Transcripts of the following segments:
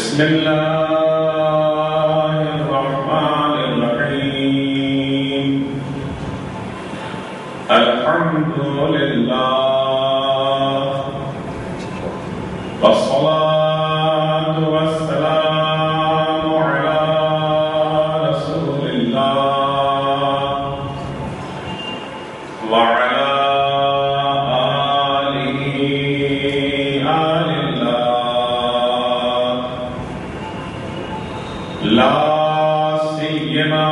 بسم الله الرحمن الرحيم الحمد لله والصلاة والسلام على رسول الله وعلى لا سيما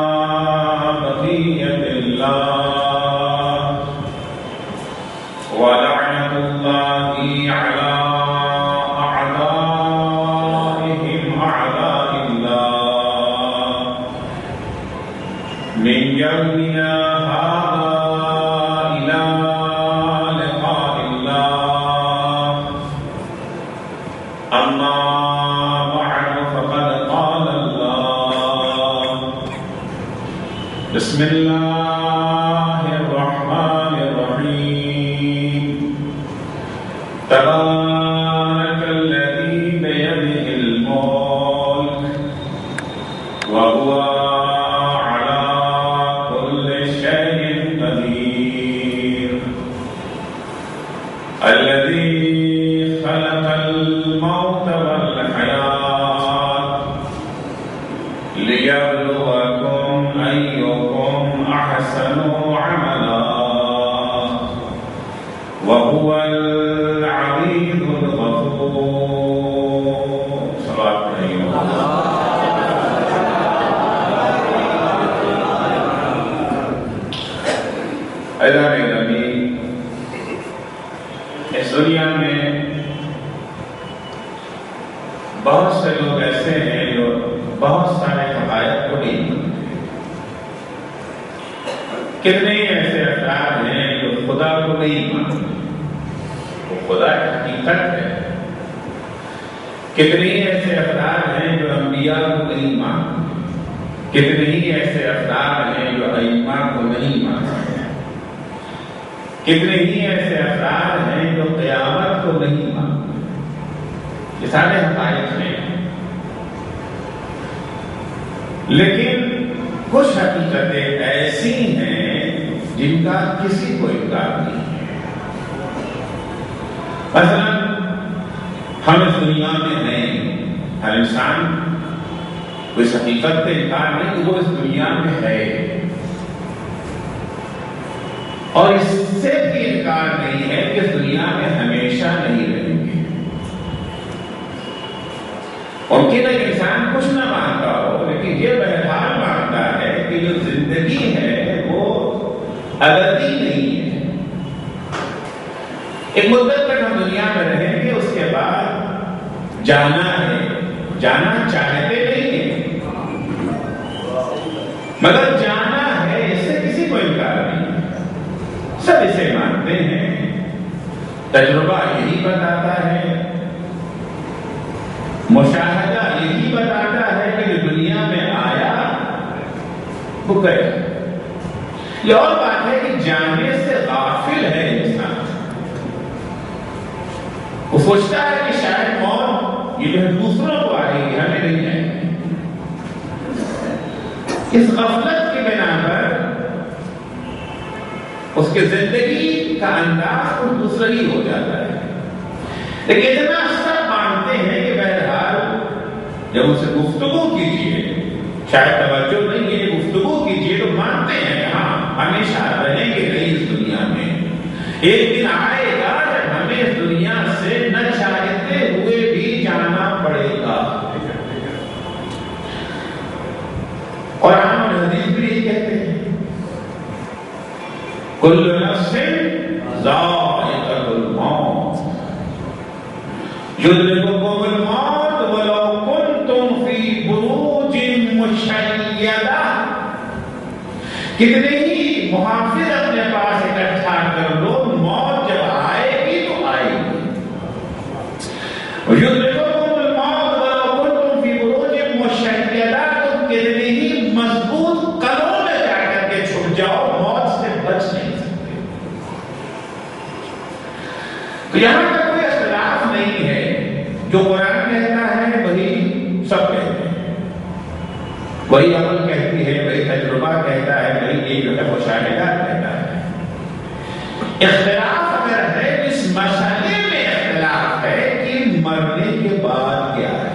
بقية الله ولعنة الله على أعدائهم أعداء الله من يومنا هذا إلى لقاء الله أما بسم الله الرحمن الرحيم تبارك الذي بيده الملك وهو على كل شيء قدير الذي خلق الموت والحياة ليبلوكم أيكم أحسن عملا وهو العزيز الغفور. صلاة اللہ نبی اس دنیا میں بہت سے لوگ ایسے ہیں جو بہت سارے حقائق کو نہیں مانتے. کتنے ہی ایسے افراد ہیں جو خدا کو نہیں مانتے. وہ خدا کی حقیقت ہے. کتنے ہی ایسے افراد ہیں جو انبیاء کو نہیں مانتے. کتنے ہی ایسے افراد ہیں جو ائمہ کو نہیں مانتے. کتنے ہی ایسے افراد ہیں جو قیامت کو نہیں مانتے. یہ سارے حقائق ہیں. لیکن کچھ حقیقتیں ایسی ہیں جن کا کسی کو انکار نہیں ہے. مثلا ہم اس دنیا میں ہیں. ہر انسان کوئی حقیقت کا انکار نہیں کہ وہ اس دنیا میں ہے, اور اس سے بھی انکار نہیں ہے کہ اس دنیا میں ہمیشہ نہیں رہیں گے. ممکن ہے انسان کچھ نہ مانتا ہو, لیکن یہ بہرحال مانتا ہے کہ جو زندگی ہے وہ ابدی نہیں ہے. ایک مدت تک ہم دنیا میں رہیں گے, اس کے بعد جانا ہے. جانا چاہتے نہیں ہیں, مگر جانا ہے, اس سے کسی کو انکار نہیں ہے. سب اسے مانتے ہیں. تجربہ یہی بتاتا ہے, مشاہدہ یہی بتاتا ہے کہ جو دنیا میں آیا وہ گیا. یہ اور بات ہے کہ جانے سے غافل ہے انسان. وہ سوچتا ہے کہ شاید موت یہ جو ہے دوسروں کو آئے گی, ہمیں نہیں آئے گی. اس غفلت کی بنا پر اس کی زندگی کا انداز کچھ دوسرا ہی ہو جاتا ہے. لیکن اتنا سب مانتے ہیں کہ بہرحال جب اسے گفتگو کیجیے, شاید توجہ نہیں ہے, گفتگو کیجیے تو مانتے ہیں کہ ہاں ہمیشہ رہیں گے نہیں اس دنیا میں. ایک دن آئے گا جب ہمیں اس دنیا سے نہ چاہتے ہوئے بھی جانا پڑے گا. قرآن اور حدیث بھی یہی کہتے ہیں, کل نفس ذائقۃ الموت یدرککم الموت ولو کنتم فی بروج مشیدہ. کتنے ہی محافظ اپنے پاس اکٹھا کر لو, موت جب آئے گی تو آئے گی. یدرککم الموت ولو کنتم فی بروج مشیدہ. تم کتنے ہی مضبوط قلعوں میں جا کر کے چھپ جاؤ, موت سے بچ نہیں سکتے. تو یہاں تک کوئی اختلاف نہیں ہے. جو قرآن کہتا ہے وہی وہی عمل کہتی ہے، وہی تجربہ کہتا ہے، وہی جو ہے مشاہدات کہتا ہے۔ اختلاف اگر ہے، اس مسئلے میں اختلاف ہے کہ مرنے کے بعد کیا ہے۔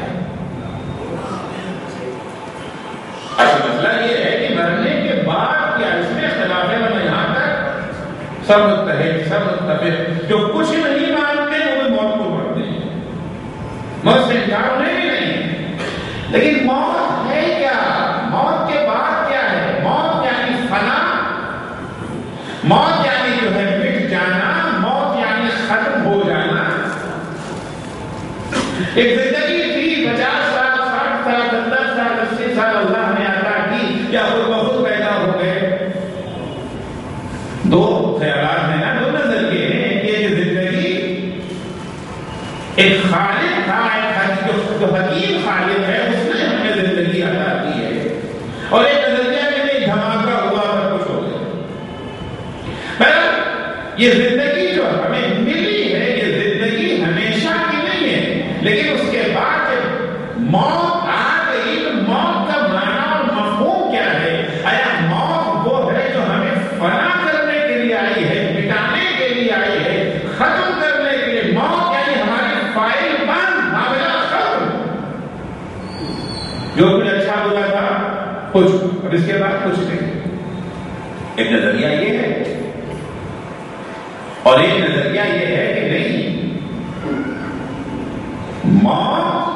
اصل مسئلہ یہ ہے کہ مرنے کے بعد کیا، اس میں اختلاف ہے، ورنہ یہاں تک سب متحد، سب متفق، جو کچھ نہیں مانتے وہ بھی موت کو مانتے ہیں، موت سے انکار انہیں بھی نہیں ہے۔ لیکن موت ہے کیا؟ موت کے بعد کیا ہے؟ موت یعنی فنا، موت یعنی جو ہے مٹ جانا، موت یعنی ختم ہو جانا۔ ایک زندگی تھی 50 سال، 60 سال، 70 سال، 80 سال اللہ نے عطا کی، یا خود بخود پیدا ہو گئے۔ دو خیالات ہیں نا، دو نظریے ہیں کہ یہ زندگی ایک خالق تھا، جو حکیم خالق ہے، اس نے ہمیں زندگی عطا کی ہے، اور ایک نظریہ میں نہیں، دھماکہ ہوا سب کچھ ہو گیا۔ یہ زندگی جو ہمیں ملی ہے، یہ زندگی ہمیشہ کی نہیں ہے، لیکن اس کے بعد جب موت آ گئی تو موت کا معنی اور مفہوم کیا ہے؟ آیا موت وہ ہے جو ہمیں فنا کرنے کے لیے آئی ہے، مٹانے کے لیے آئی ہے، ختم کرنے کے لیے؟ موت یعنی ہماری فائل بند، معاملہ ختم، جو کچھ اچھا برا تھا کچھ، اب اس کے بعد کچھ نہیں۔ ایک نظریہ یہ ہے، اور ایک نظریہ یہ ہے کہ نہیں، موت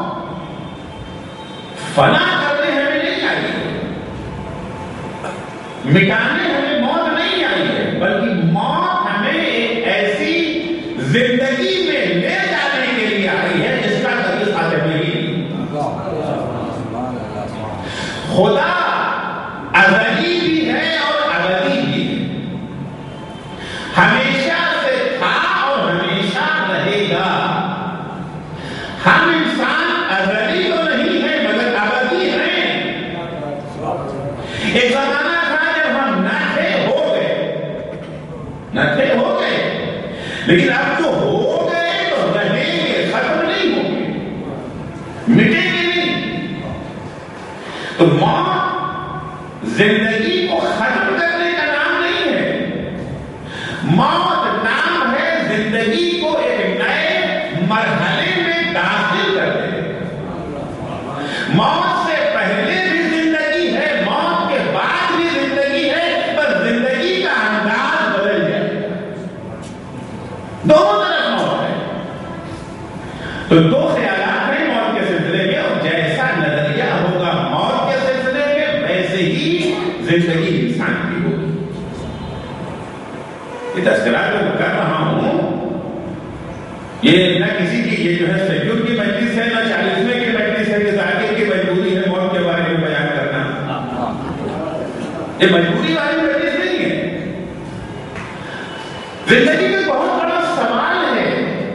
فنا کرنے ہمیں نہیں آئی ہے، مٹانے ہمیں موت نہیں آئی ہے، بلکہ موت ہمیں ایک ایسی زندگی میں لے جانے کے لیے آئی ہے جس کا کبھی خاتمہ ہی نہیں۔ خدا ازلی بھی ہے اور ابدی بھی ہے، ہمیشہ سے تھا اور ہمیشہ رہے گا۔ ہم انسان ازلی تو نہیں ہے مگر ابدی ہیں۔ ایک زمانہ تھا جب ہم نہ تھے، ہو گئے، نہ تھے، ہو گئے، لیکن اب جو ہو گئے تو رہیں گے، ختم نہیں ہوں گے، مٹیں گے نہیں۔ تو موت زندگی کو ختم کرنے کا نام نہیں ہے، موت نام ہے زندگی کو ایک نئے مرحلے میں داخل کر دے۔ موت سے پہلے بھی زندگی ہے، موت کے بعد بھی زندگی ہے، پر زندگی کا انداز بدل جائے، دونوں طرف موت ہے۔ تو دو خیالات ہیں موت کے سلسلے میں، اور جیسا نظریہ ہوگا موت کے سلسلے میں ویسے ہی زندگی انسان کی ہوگی۔ یہ تذکرہ جو کر رہا ہوں، یہ نہ کسی کی یہ جو ہے سیکور کی مجلس ہے، نہ 40ویں کی مجلس ہے کہ ذاکر کی مجبوری ہے موت کے بارے میں بیان کرنا، یہ مجبوری والی مجلس نہیں ہے۔ زندگی کا بہت بڑا سوال ہے،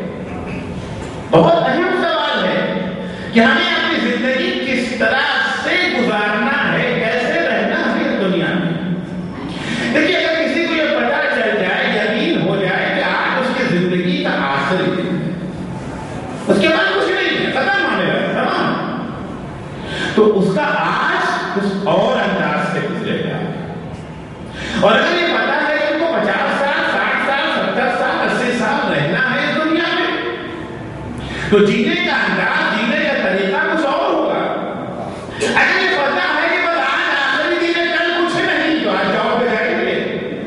بہت اہم سوال ہے کہ ہمیں اپنی زندگی کس طرح سے گزارنا ہے، کیسے رہنا ہے دنیا میں۔ دیکھیے، اگر کسی کو یہ پتا چل جائے، یقین ہو جائے کہ آج اس کی زندگی کا آخری دن ہے، اس کے بعد کچھ نہیں ہے، ختم ہونے لگا، تمام، تو اس کا آج کچھ اور انداز سے گزرے گا۔ اور اگر یہ پتا ہے کہ ان کو 50 سال، 60 سال، 70 سال، 80 سال رہنا ہے اس دنیا میں، تو جینے کا انداز، جینے کا طریقہ کچھ اور ہوگا۔ اگر یہ پتا ہے کہ بس آج آخری دن ہے، کل کچھ نہیں، تو آج جاب پہ جائیں گے،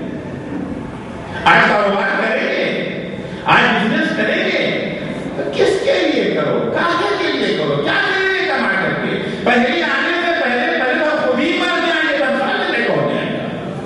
آج کاروبار کریں گے، آج بزنس کریں گے، تو کس کے لیے کرو، کاہے کے لیے کرو، کیا کریں گے کما کر کے؟ پہلے آنے سے پہلے تو خود ہی مر جائیں گے، بنسا لینے کو ہو جائے گا،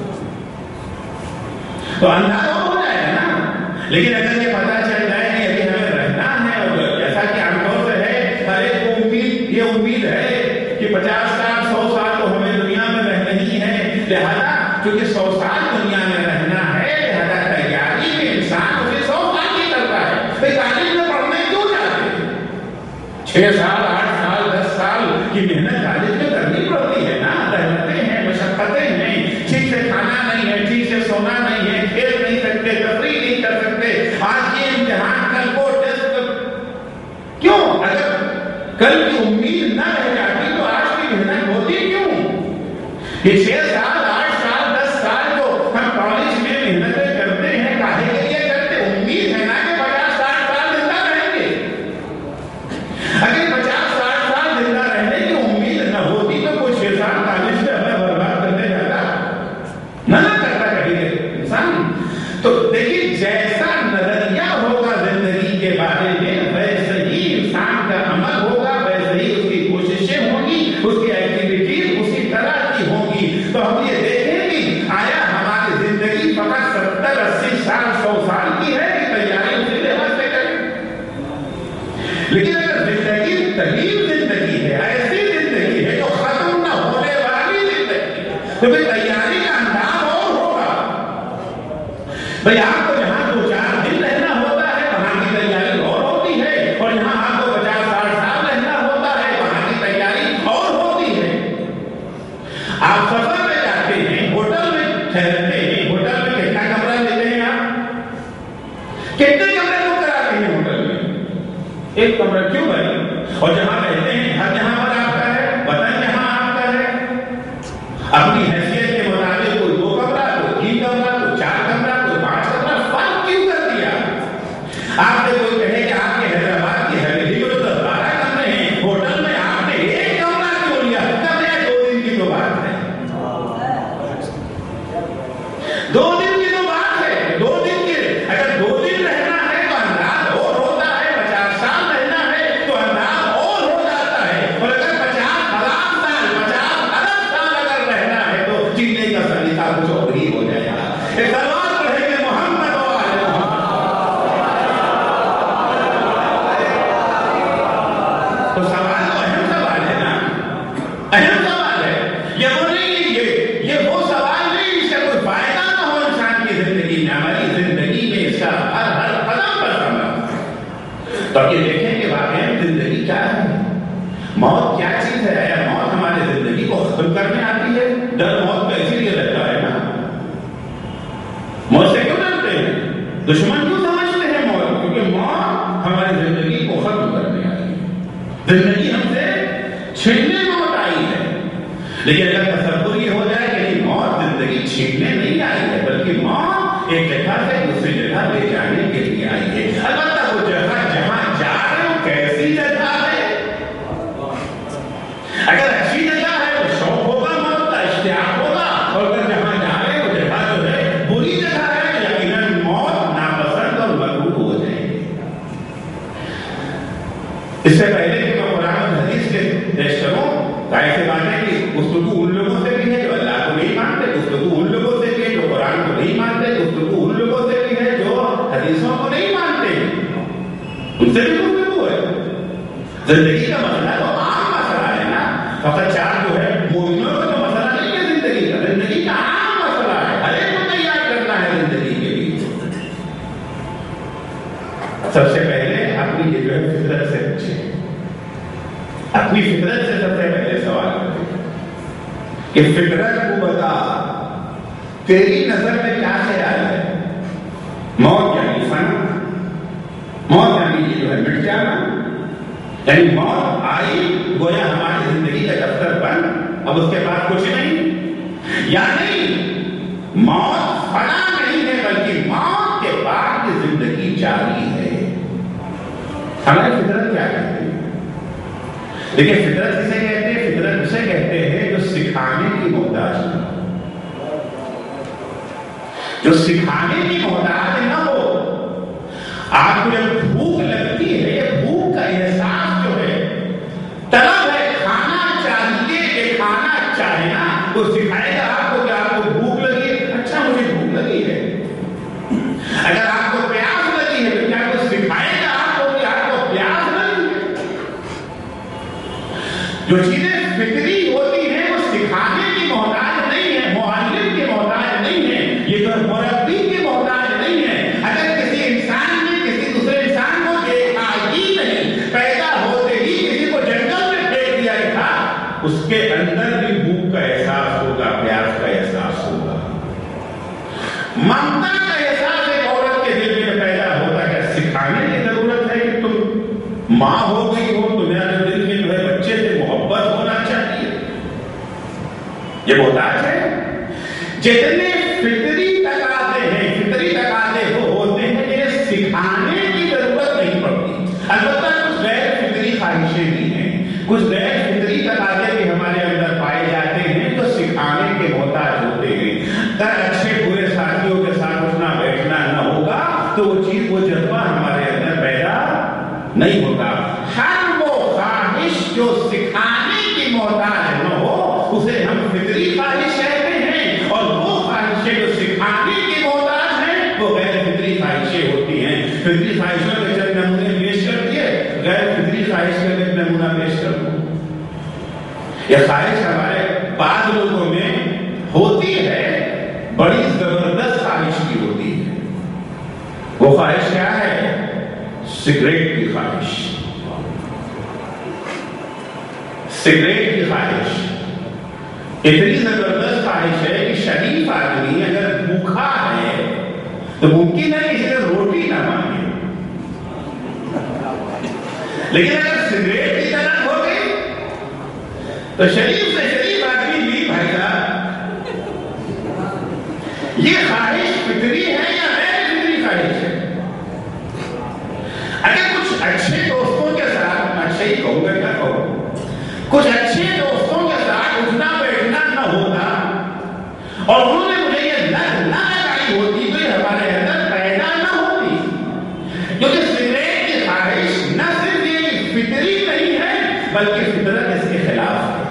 تو اندازہ ہو جائے گا نا۔ لیکن اگر یہ پتا چل جائے کہ ابھی ہمیں رہنا ہے، اور جیسا کہ عام طور سے ہے، ہر ایک کو امید، یہ امید ہے کہ 50 سال، 100 سال تو ہمیں دنیا میں رہنا ہی ہے، لہذا کیونکہ 100 سال دنیا میں رہنا ہے، لہذا تیاری میں انسان اسے 100 سال کی کرتا ہے۔ کالج میں پڑھنے کیوں جاتے ہیں؟ 6 سال، 8 سال، 10 سال کی محنت کالج میں کرنی پڑتی ہے نا، محنتیں ہیں، مشقتیں ہیں، ٹھیک سے کھانا نہیں ہے، ٹھیک سے سونا نہیں ہے، کھیل نہیں سکتے، تفریح نہیں کر سکتے، آج یہ امتحان، کل وہ ٹیسٹ، کیوں؟ اگر کل کی امید نہ رہ جاتی تو آج کی محنت ہوتی کیوں؟ کہ 6 سال 8 سال 10 سال جو ہم کالج میں محنتیں کرتے ہیں کاہے کے لیے کرتے؟ امید ہے نا کہ 50-60 سال زندہ رہیں گے. اگر 50-60 سال زندہ رہنے کی امید نہ ہوتی تو کوئی 6 سال کالج میں ہمیں برباد کرنے جاتا نہ کرتا کبھی انسان. تو دیکھیے جیسا نظریہ ہوگا زندگی کے بارے میں ویسے ہی انسان کا عمل ہوگا، ویسے ہی اس کی کوششیں ہوں گی، اس کی ایکٹیویٹیز اسی طرح کی ہوں گی. تو ہم یہ دیکھیں گے آیا ہماری زندگی فقط 70-80 سال 100 سال کی ہے کہ تیاری اسی لحاظ سے کریں. لیکن اگر زندگی طویل زندگی ہے، ایسی زندگی ہے جو ختم نہ ہونے والی زندگی ہے، تو پھر تیاری کا انداز اور ہوگا. بھئی آپ کو جہاں 2-4 دن رہنا ہوتا ہے وہاں کی تیاری اور ہوتی ہے، اور جہاں آپ کو 50-60 سال رہنا ہوتا ہے وہاں کی تیاری اور ہوتی ہے. آپ سفر میں جاتے ہیں، ہوٹل میں ٹھہرتے ہیں، ہوٹل میں کتنا کمرہ لیتے ہیں؟ آپ کتنے کمرے بک کراتے ہیں ہوٹل میں؟ 1 کمرہ. کیوں بھائی؟ اور جہاں رہتے ہیں گھر جہاں پر آپ کا ہے، وطن جہاں آپ کا ہے، اپنی حیثیت کے مطابق کوئی 2 کمرہ، کوئی 3 کمرہ، کوئی 4 کمرہ، کوئی 5 کمرہ. فرق کیوں کر دیا؟ آپ نے کوئی کہے کہ آپ کے حیدرآباد کی حویلی میں تو 12 کمرے ہیں، ہوٹل میں آپ نے 1 کمرہ کیوں لیا؟ کمرے 2 دن کی تو بات ہے، 2 دن کی تو بات ہے. 2 دن کے اگر 2 دن رہنا ہے تو انداز اور ہوتا ہے، 50 سال رہنا ہے تو انداز اور ہو جاتا ہے. اور اگر 50,000 سال 50 ارب سال اگر رہنا ہے تو جینے کا سلیقہ کچھ اور ہی ہو جائے گا. ایک سوال پڑھیں گے محمد و آل محمد. تو سوال تو اہم سوال ہے نا، اہم سوال ہے. یہ وہ نہیں، یہ وہ سوال نہیں جس کا کوئی فائدہ نہ ہو انسان کی زندگی میں، ہماری زندگی میں اس کا ہر قدم پر سمجھ. تو اب یہ دیکھیں کہ واقعی زندگی کیا ہے، موت کیا چیز ہے. یا موت ہماری زندگی کو ختم کرنے آتی ہے؟ ڈر موت کا اسی لیے لگتا ہے نا. موت سے کیوں ڈرتے ہیں؟ دشمن کیوں سمجھتے ہیں موت؟ کیونکہ موت ہماری زندگی کو ختم کرنے آئی ہے. زندگی ہم سے چھیننے موت آئی ہے. لیکن اگر تصور یہ ہو جائے کہ نہیں، موت زندگی چھیننے نہیں آئی ہے بلکہ موت ایک جگہ سے دوسری جگہ لے جانے کے لیے آئی ہے. البتہ وہ جگہ جہاں جا رہے ہو کیسی جگہ ہے. اگر اچھی جگہ ہے تو شوق ہوگا، موت کا اشتیاق ہوگا. اور اگر جہاں جا رہے ہو جگہ جو ہے بری جگہ ہے تو یقیناً موت ناپسند اور مکروہ ہو جائے گی. اس سے پہلے کہ میں قرآن اور حدیث کے پیش کروں، ظاہر سی بات ہے کہ گفتگو ان لوگوں سے بھی ہے جو اللہ کو نہیں مانتے، گفتگو ان لوگوں سے بھی ہے جو قرآن کو نہیں مانتے، گفتگو ان لوگوں سے بھی ہے جو حدیثوں کو نہیں مانتے. ان سے بھی گفتگو ہے. زندگی کا مسئلہ تو عام مسئلہ ہے نا. فقط 4 جو ہے مومنوں کا تو مسئلہ نہیں ہے زندگی کا، زندگی کا عام مسئلہ ہے. ہر ایک کو تیار کرنا ہے زندگی کے لیے. سب سے پہلے اپنی یہ جو ہے فطرت سے پوچھیں، اپنی فطرت سے سب سے پہلے سوال کریں کہ فطرت کو بتا تیری نظر میں کیا خیال ہے. موت یعنی فنا، موت یعنی یہ جو ہے مٹ جانا، یعنی موت آئی گویا ہماری زندگی کا دفتر بند، اب اس کے بعد کچھ نہیں. یا نہیں، موت فنا نہیں ہے بلکہ موت کے بعد کی زندگی جاری ہے. ہماری فطرت کیا کہتے ہیں؟ دیکھیں فطرت کسے کہتے ہیں؟ فطرت اسے کہتے ہیں جو سکھانے کی محتاج نہ ہو، جو سکھانے کی محتاج نہ ہو. آپ کو جب بھوک لگتی ہے، یہ بھوک کا احساس جو ہے، طلب ہے، کھانا چاہیے، یہ کھانا چاہنا، وہ سکھائے گا آپ کو کہ آپ کو بھوک لگی ہے. اچھا مجھے بھوک لگی ہے. اگر آپ کو پیاس لگی ہے تو کیا وہ سکھائے گا آپ کو کہ آپ کو پیاس لگی ہے؟ جو چیزیں فطری ہوتی ہیں وہ سکھانے کی محتاج نہیں ہے، معلم کی محتاج نہیں ہے، یہ تو مربی کی محتاج نہیں ہے. اگر کسی انسان نے کسی دوسرے انسان کو دیکھا ہی نہیں، پیدا ہوتے ہی کسی کو جنگل میں پھینک دیا تھا، اس کے اندر بھی بھوک کا احساس ہوگا، پیاس کا احساس ہوگا. ممتا کا احساس ایک عورت کے دل میں پیدا ہوتا ہے. سکھانے کی ضرورت ہے کہ تم ماں ہو گئی ہو، تمہارے دل میں جو ہے بچے سے محبت ہونا چاہیے. یہ محتاج जितने फितरी तकाज़े हैं, फितरी तकाज़े वो होते हैं जिन्हें सिखाने की जरूरत नहीं पड़ती। अलबत्ता कुछ गैर फितरी ख्वाहिशें भी हैं, कुछ गैर फितरी तकाज़े भी हमारे अंदर पाए जाते हैं जो सिखाने के मोहताज होते हैं। अगर अच्छे बुरे साथियों के साथ उठना बैठना न होगा तो वो चीज, वो जज्बा हमारे अंदर पैदा नहीं होगा। हर वो ख्वाहिश जो सिखाने की मोहताज न हो उसे हम फितरी ख्वाहिश कहते हैं, और वो ख्वाहिशें जो सिखाने की मोहताज हैं वो गैर फितरी ख्वाहिशें होती हैं। फितरी ख्वाहिशों के चंद नमूने पेश कर दिए, गैर फितरी ख्वाहिश का एक नमूना पेश कर दूं। यह ख्वाहिश हमारे बाद लोगों में होती है, बड़ी जबरदस्त ख्वाहिश की होती है। वो ख्वाहिश क्या है? सिगरेट की ख्वाहिश। सिगरेट की ख्वाहिश इतनी जबरदस्त ख्वाहिश है कि शरीफ आदमी अगर भूखा है तो मुमकिन है किसी ने रोटी ना मांगे, लेकिन अगर सिगरेट की तलब हो गई तो शरीफ से शरीफ आदमी भी भाई साहब, ये ख्वाहिश फितरी है या गैर फितरी ख्वाहिश है? अगर कुछ अच्छे दोस्तों के साथ, अच्छे ही कहूंगा, क्या कहूँ, कुछ अच्छे दोस्तों के साथ उठना बैठना न होता और उन्होंने मुझे ये लत न लगाई होती तो ये हमारे अंदर पैदा न होती। क्योंकि सिगरेट की ख्वाहिश न सिर्फ ये फितरी नहीं है बल्कि फितरत इसके खिलाफ है।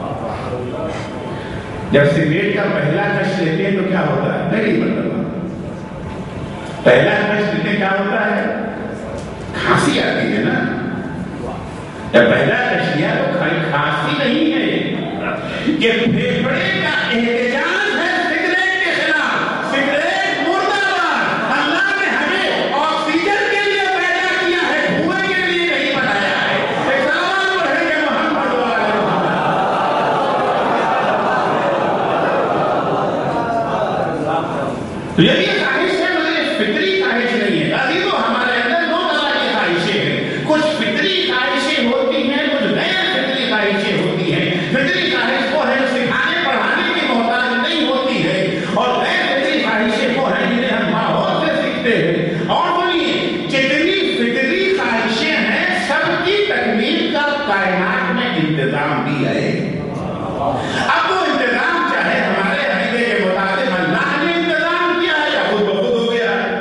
जब सिगरेट का पहला कश लेते हैं तो क्या होता है? नहीं मतलब पहला कश लेते क्या होता है? खांसी आती है ना। जब पहला कश लिया तो खांसी नहीं है, ये फेफड़े का एहतजाज है सिगरेट के खिलाफ। सिगरेट मुर्दाबाद। अल्लाह ने हमें ऑक्सीजन के लिए पैदा किया है, धुएं के लिए नहीं बनाया है। एक सलाम पढ़ेंगे मोहम्मद वाले। तो यदि ख्वाहिश है मतलब फितरी ख्वाहिश नहीं है। अजीजों, हमारे अंदर दो तरह की ख्वाहिशें हैं। कुछ फितरी ख्वाहिशें होती हैं, कुछ गैर फितरी ख्वाहिशें होती हैं। फितरी ख्वाहिश वो है जो सिखाने पढ़ाने की मोहताज नहीं होती है, और गैर फितरी ख्वाहिशें वो हैं जिन्हें हम माहौल से सीखते हैं। और सुनिए, जितनी फितरी ख्वाहिशें हैं सबकी तकमील का कायनात में इंतजाम भी है। अब वो इंतजाम चाहे हमारे अकीदे के मुताबिक अल्लाह ने इंतजाम किया है या खुद ब खुद हो गया है,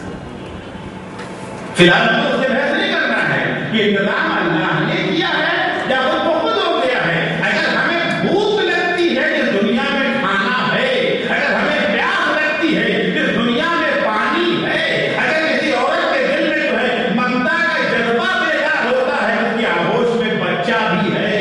फिलहाल हमें उससे बहस नहीं करना है। ये इंतजाम अल्लाह ने किया है या खुद ब खुद हो गया है। अगर हमें भूख लगती है इस दुनिया में खाना है, अगर हमें प्यास लगती है इस दुनिया में पानी है, अगर किसी औरत के दिल में जो है ममता का जज्बा पैदा होता है, उसकी आगोश में बच्चा भी है।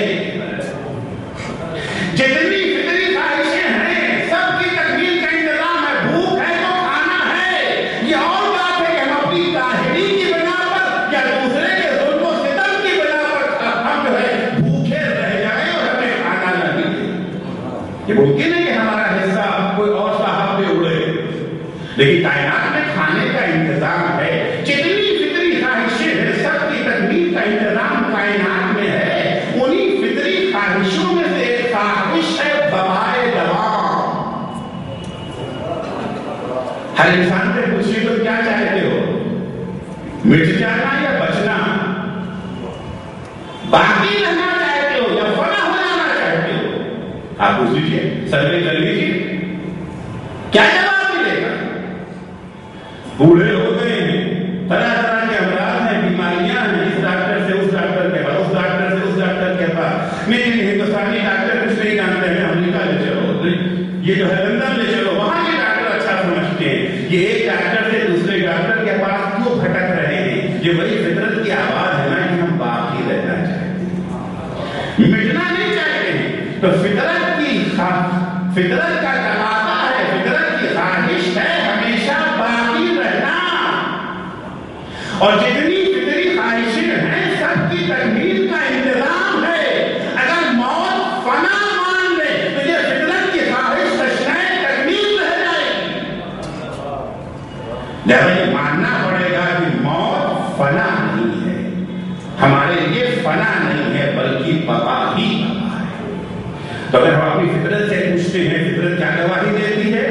जितनी फितरी ख्वाहिशें हैं सबकी तकमील का इंतजाम है। भूख है तो खाना है। ये और बात है कि हम अपनी काहिली की बना पर या दूसरे के जुल्म और सितम की बना पर हम जो है भूखे रह जाएं और हमें खाना न मिले। ये मुमकिन है कि हमारा हिस्सा कोई और साहब पे उड़े, लेकिन कायनात में खाने का इंतजाम है। जितनी फितरी ख्वाहिशें हैं सबकी तकमील का इंतजाम कायनात में है। उन्हीं फितरी ख्वाहिशों में से एक ख्वाहिश है बवाए दवा। हर इंसान से पूछिए तो क्या चाहते हो? मिट जाना या बचना? बाकी रहना चाहते हो या फना हो जाना चाहते हो? आप पूछ लीजिए, सर्वे कर लीजिए, क्या जवाब मिलेगा? बूढ़े हो गए हैं, तरह तरह के अमराज हैं, बीमारियां हैं, इस डॉक्टर से उस डॉक्टर के पास, उस डॉक्टर से उस डॉक्टर के पास। नहीं, हिंदुस्तानी डॉक्टर कुछ नहीं जानते हैं, अमेरिका ले चलो, ये जो है लंदन ले चलो, वहां के डॉक्टर अच्छा समझते हैं। ये एक डॉक्टर से दूसरे डॉक्टर के पास क्यों भटक रहे हैं? ये वही फितरत की आवाज है ना कि हम बाकी रहना चाहते हैं, मिटना नहीं चाहते हैं। तो फितरत का तकाज़ा है, फितरत की ख्वाहिश है हमेशा बाकी रहना। और जितनी फितरी ख्वाहिशें हैं सबकी तकमील का इंतजाम है। अगर मौत फना मान ले तो ये फितरत की ख्वाहिश तशनाए तकमील रह जाएगी। लेकिन मानना पड़ेगा कि मौत फना नहीं है, हमारे लिए फना नहीं है बल्कि बका ही बका है। तो अगर हम अपनी फितरत से पूछते हैं, फितरत क्या गवाही देती है?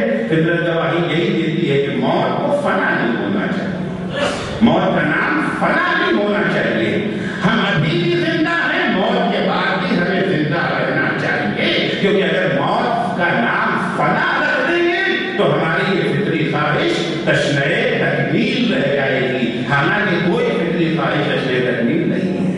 موت کا نام فنا بھی ہونا چاہیے. ہم ابھی بھی زندہ ہیں, موت کے بعد بھی ہمیں زندہ رہنا چاہیے, کیونکہ اگر موت کا نام فنا رکھ دیں گے تو ہماری یہ فطری خواہش تشنئے تکمیل رہ جائے گی, حالانکہ کوئی فطری خواہش تشنئے تکمیل نہیں ہے.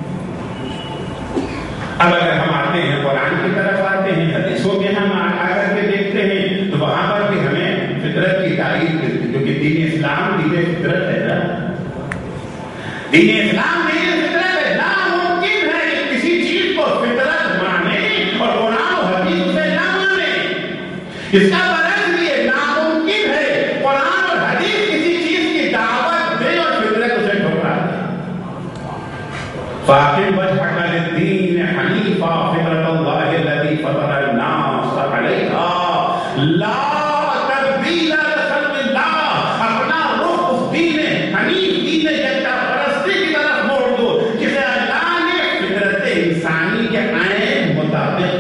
اب اگر ہم آتے ہیں قرآن کی طرف آتے ہیں, حدیثوں میں ہم آ کر کے دیکھتے ہیں تو وہاں پر بھی ہمیں فطرت کی تعریف ملتی ہے, کیونکہ دین اسلام دین فطرت ہے نا. دین اسلام دین فطرت ہے. ناممکن ہے کہ کسی چیز کو فطرت مانے اور قرآن و حدیث سے نہ مانے. اس کا برعکس بھی ناممکن ہے قرآن اور حدیث کسی چیز کی دعوت دے اور فطرت اسے ٹھکرا دے. فاقم وجهك للدين حنيفا فطرة الله التي فطر الناس عليها لا تبديل لخلق الله. اپنا رخ اس دین حنیف دین یکتا پرستی کی طرف موڑ دو جسے اللہ نے فطرت انسانی کے عین مطابق,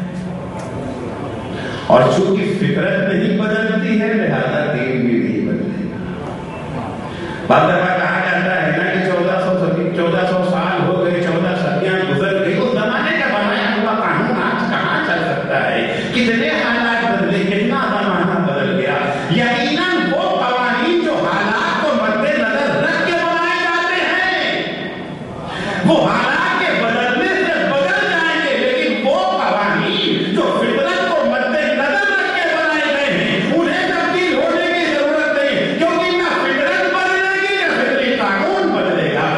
اور چونکہ فطرت نہیں بدلتی ہے لہذا دین بھی نہیں بدلے گا. بعض دفعہ کہا جاتا ہے نا کہ 1400 سال ہو گئے, 14 صدیاں گزر گئی, اس زمانے کا بنایا ہوا قانون آج کہاں چل سکتا ہے؟ کتنے حالات بدلے, کتنا زمانہ بدل گیا. یقیناً وہ قوانین جو حالات کو مد نظر رکھ کے بنائے جاتے ہیں وہ حالات کے بدلنے سے بدل جائیں گے, لیکن وہ قوانین جو فطرت کو مد نظر رکھ کے بنائے گئے ہیں انہیں تبدیل ہونے کی ضرورت نہیں, کیونکہ نہ فطرت بدلے گی نہ فطری قانون بدلے گا.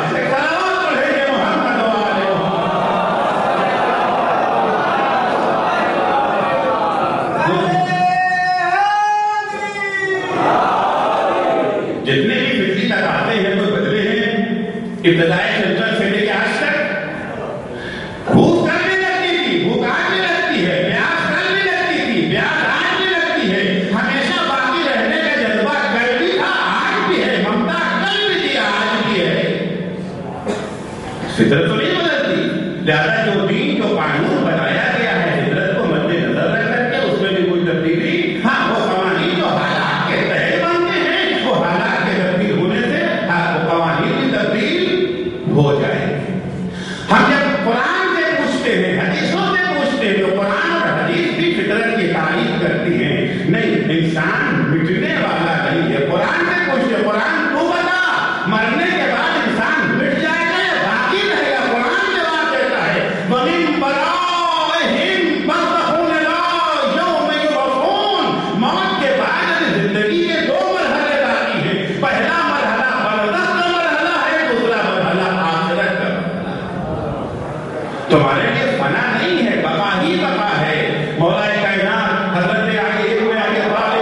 جتنے بھی فطری تک آتے ہیں کوئی بدلے ہیں. ابتدائی چلچل سے لے کے آج تک بھوک کرنے لگتی تھی, بھوک آج بھی لگتی ہے, پیاس کل بھی لگتی تھی, پیاس آج بھی لگتی ہے, ہمیشہ باقی رہنے کا جذبہ کل بھی تھا آج بھی ہے, ممتا کل بھی تھی آج بھی ہے. فطرت تو نہیں بدلتی. لہذا جو دین جو قانون بنایا گیا ہے فطرت کو مد نظر رکھ کر کے اس میں بھی کوئی تبدیلی, ہاں وہ قوانین جو حالات کے تحت بنتے ہیں وہ حالات کے تبدیل ہونے سے وہ قوانین بھی تبدیل ہو جائے گی. ہم جب قرآن سے پوچھتے ہیں, حدیثوں سے پوچھتے ہیں تو قرآن اور حدیث بھی فطرت کی تعریف کرتی ہیں. نہیں, انسان مٹنے والا نہیں ہے. قرآن سے پوچھتے, قرآن تو بتا مرنے کے بعد انسان مٹ جائے گا یا باقی رہے گا؟ قرآن جواب دیتا ہے وَمِن بَرَائِهِمْ بَرْزَخٌ إِلَىٰ يَوْمِ يُبْعَثُونَ. موت کے بعد زندگی کے 2 مرحلے باقی ہیں. پہلا مرحلہ برزخ کا مرحلہ ہے, دوسرا مرحلہ آخرت کا مرحلہ. تمہارے لیے فنا نہیں ہے, بقا ہی بقا ہے. مولا کائنات حضرت علی ابن ابی طالب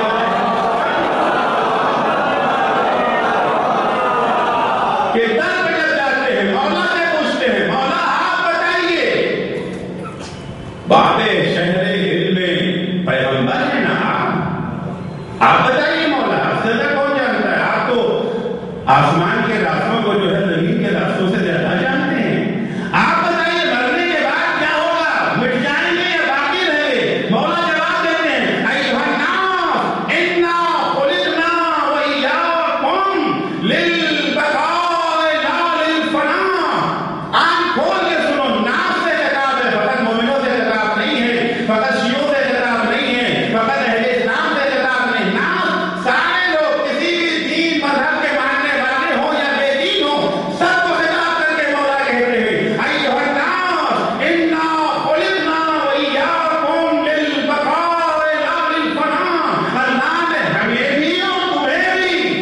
کے در پہ جب جاتے ہیں مولا سے پوچھتے ہیں مولا آپ بتائیے, باب شہر علم پیغمبر ہے نا آپ بتائیے مولا, آپ سے زیادہ کون جانتا ہے؟ آپ تو آسمان کے راستوں کو جو ہے زمین کے راستوں سے زیادہ جانتے ہیں. آپ بتائیے مرنے کے بعد کیا ہوگا, مٹ جائیں گے یا باقی رہیں گے؟ مولا جواب دیتے ہیں ایھا الناس انا خلقنا وإیاکم للبقاء لا للفناء. آنکھ کھول کے سنو, ناس سے خطاب ہے, فقط مومنوں سے خطاب نہیں ہے, فقط شیعوں سے خطاب نہیں ہے, فقط اہل اسلام سے خطاب نہیں. ناس سارے لوگ کسی بھی دین مذہب کے ماننے والے ہوں یا بے دین ہوں, سب کو خطاب کر کے مولا کہتے ہیں ایھا الناس انا خلقنا وإیاکم للبقاء لا للفناء. اللہ نے ہمیں بھی اور تمہیں بھی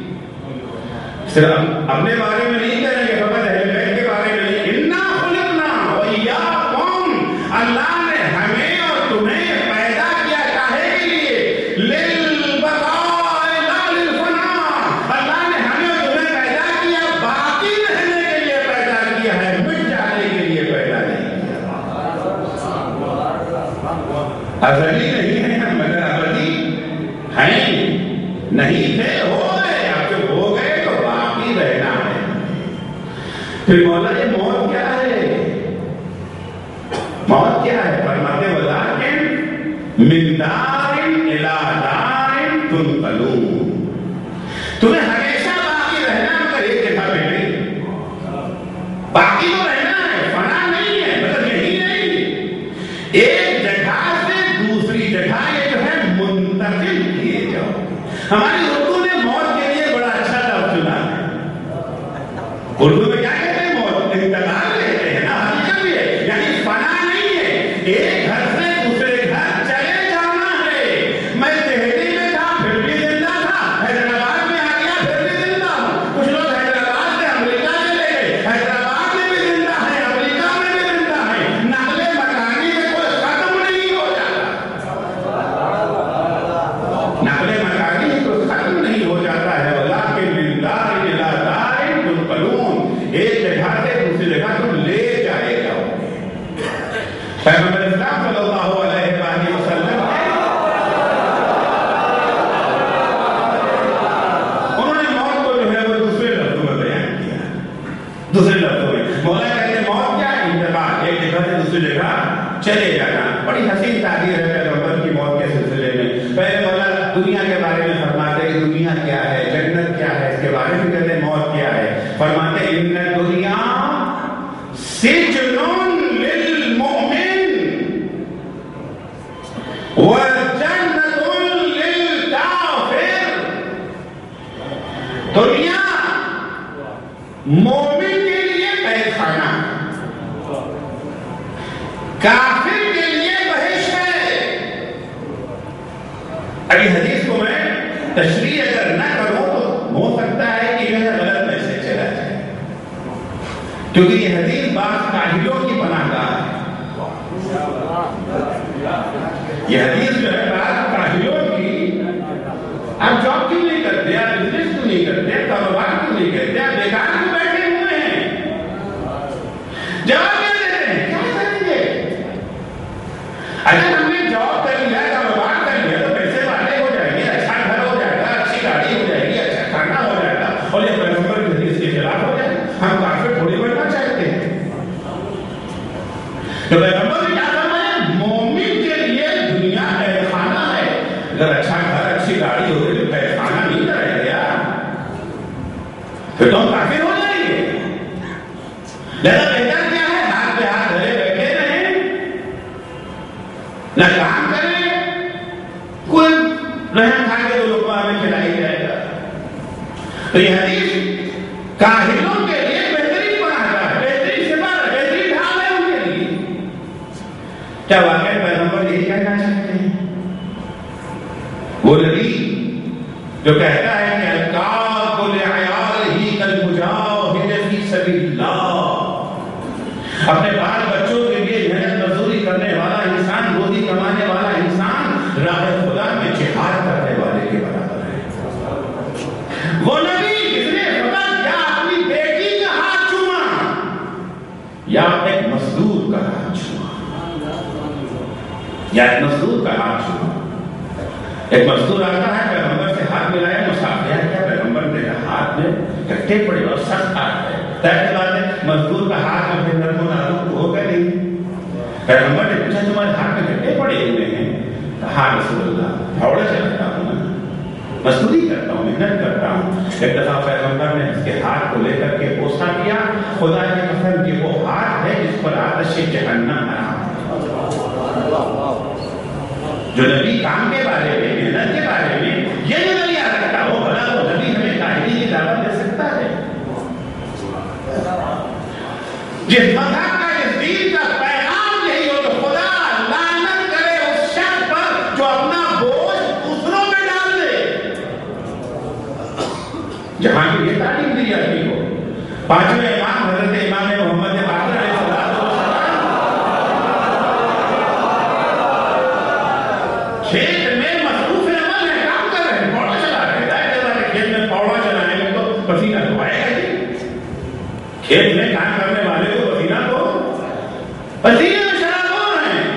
صرف اپنے بارے میں نہیں کہہ رہے, فقط اہل بیت کے بارے میں نہیں. انا خلقنا وإیاکم, اللہ نے ہمیں اور تمہیں پیدا کیا کاہے کے لیے؟ للبقاء لا للفناء. اللہ نے ہمیں اور تمہیں پیدا کیا باقی رہنے کے لیے پیدا کیا ہے, مٹ جانے کے لیے پیدا نہیں کیا. ازلی نہیں ہے ہم, مگر ابدی ہیں. نہیں تھے, ہو گئے, اب جب ہو گئے تو باقی رہنا ہے. پھر مولا یہ موت کیا ہے؟ موت کیا ہے؟ فرماتے وَلَٰكِن مِّن دَارٍ إِلَىٰ دَارٍ تُنْقَلُونَ. تمہیں ہمیشہ باقی رہنا اردو میں کیا کہتے ہیں؟ موت انتقال کہتے ہیں نا، حقیقت بھی ہے، یعنی فنا نہیں ہے، ایک گھر سے دوسرے گھر چلے جانا ہے۔ میں دہلی میں تھا پھر بھی زندہ تھا، حیدرآباد میں آ گیا پھر بھی زندہ ہوں۔ کچھ لوگ حیدرآباد سے امریکہ چلے گئے، حیدرآباد میں بھی زندہ ہے، امریکہ میں بھی زندہ ہے۔ نقل مکانی میں کوئی ختم نہیں ہو جاتا، نقل مکانی میں کوئی ختم نہیں ہو جاتا ہے۔ ولیکن من دار الی دار تنقلون، ایک جگہ سے دوسری جگہ تم لے جائے جاؤ گے۔ پیغمبر اسلام صلی اللہ علیہ وآلہ وسلم انہوں نے موت کو جو ہے وہ دوسرے لفظوں میں بیان کیا، دوسرے لفظوں میں مولا کہتے ہیں موت کیا ہے؟ انتقال، ایک جگہ سے دوسری جگہ چلے جانا۔ بڑی حسین تعبیر ہے پیغمبر کی موت کے سلسلے میں۔ پہلے مولا دنیا کے بارے میں فرماتے ہیں کہ دنیا کیا ہے، جنت کیا ہے، اس کے بارے میں کہتے ہیں موت کیا ہے۔ فرماتے ہیں ان الدنیا سجن للمؤمن والجنت للکافر۔ دنیا مومن کے لیے قید خانہ، کافر کے لیے بہشت ہے۔ ابھی حدیث کو میں تشریح اگر نہ کروں تو ہو سکتا ہے کہ یہ غلط میسج چلا جائے، کیونکہ یہ حدیث بعض کاہلوں کی پناہ گاہ ہے۔ یہ حدیث جو ہے بعض کاہلوں کی، آپ جاب کیوں نہیں کرتے، آپ بزنس کیوں نہیں کرتے، کاروبار کیوں نہیں کرتے، آپ بیکار کیوں بیٹھے ہوئے ہیں؟ جواب کیا دیتے ہیں؟ کیا کریں گے؟ اگر ہم نے جاب کر لیا، کاروبار کر لیا تو پیسے والے ہو جائیں گے، اچھا گھر ہو جائے گا، اچھی گاڑی ہو جائے گی، اچھا کھانا ہو جائے گا، اور یہ پیغمبر کی حدیث کے خلاف ہو جائے گا۔ ہم کافر تھوڑی بننا چاہتے ہیں۔ تو پیغمبر نے کیا فرمایا؟ مومن کے لیے دنیا قید خانہ ہے۔ اگر اچھا گھر، اچھی گاڑی ہو گئی تو قید خانہ نہیں رہ گیا، پھر تو ہم کافر ہو جائیں گے۔ لہذا بہتر کیا ہے؟ ہاتھ پہ ہاتھ دھرے بیٹھے رہیں، نہ کام کریں، کوئی رحم کھا کے دو لقمہ ہمیں کھلائی جائے گا۔ تو یہ حدیث کاہلوں کے لیے بہترین پناہ گاہ ہے، بہترین سپر ہے، بہترین ڈھال ہے ان کے لیے۔ کیا واقعی پیغمبر یہی کہنا چاہتے ہیں؟ وہ نبی جو کہتا ہے کہ القاء لعیالہ کالمجاہد فی سبیل اللہ، اپنے بال بچوں کے لیے محنت مزدوری کرنے والا انسان، روزی کمانے والا انسان راہ خدا میں جہاد کرنے والے کے برابر ہے۔ وہ نبی جس نے فقط یا اپنی بیٹی کا ہاتھ چوما یا ایک مزدور کا ہاتھ چوما، یا ایک مزدور کا ہاتھ چوما۔ ایک مزدور آتا ہے، پیغمبر سے ہاتھ ملایا، مصافحہ کیا، پیغمبر نے ہاتھ میں کٹے پڑے اور سخت ہاتھ ہے، طے بات ہے مزدور کا ہاتھ میں پھر نرم و نازک ہوگا نہیں۔ پیغمبر نے پوچھا تمہارے ہاتھ میں کٹے پڑے ہوئے ہیں؟ ہاں رسول اللہ، پھاوڑا چلاتا ہوں نا، مزدوری کرتا ہوں، محنت کرتا ہوں۔ ایک دفعہ پیغمبر نے اس کے ہاتھ کو لے کر کے بوسہ کیا، خدا کی قسم کہ وہ ہاتھ ہے جس پر آتش جہنم حرام ہے۔ جو نبی کام کے بارے میں، محنت کے بارے میں یہ نظریہ رکھتا ہو، بھلا وہ نبی ہمیں کاہلی کی دعوت دے سکتا ہے؟ جس مذہب کا، جس دین کا پیغام یہی ہو تو خدا لعنت کرے اس شخص پر جو اپنا بوجھ دوسروں میں ڈال دے۔ جہاں کی یہ تعلیم دی جاتی ہو، پانچویں امام حضرت امام محمد باقر علیہ السلام کھیت میں مصروف عمل ہے، کام کر رہے ہیں، پھاوڑا چلا رہے ہیں۔ کھیت میں پھاوڑا چلانے میں تو پسینہ تو آئے گا جی، کھیت میں کام کرنے والے کو پسینہ تو پسینے میں شراب ہو رہے ہیں۔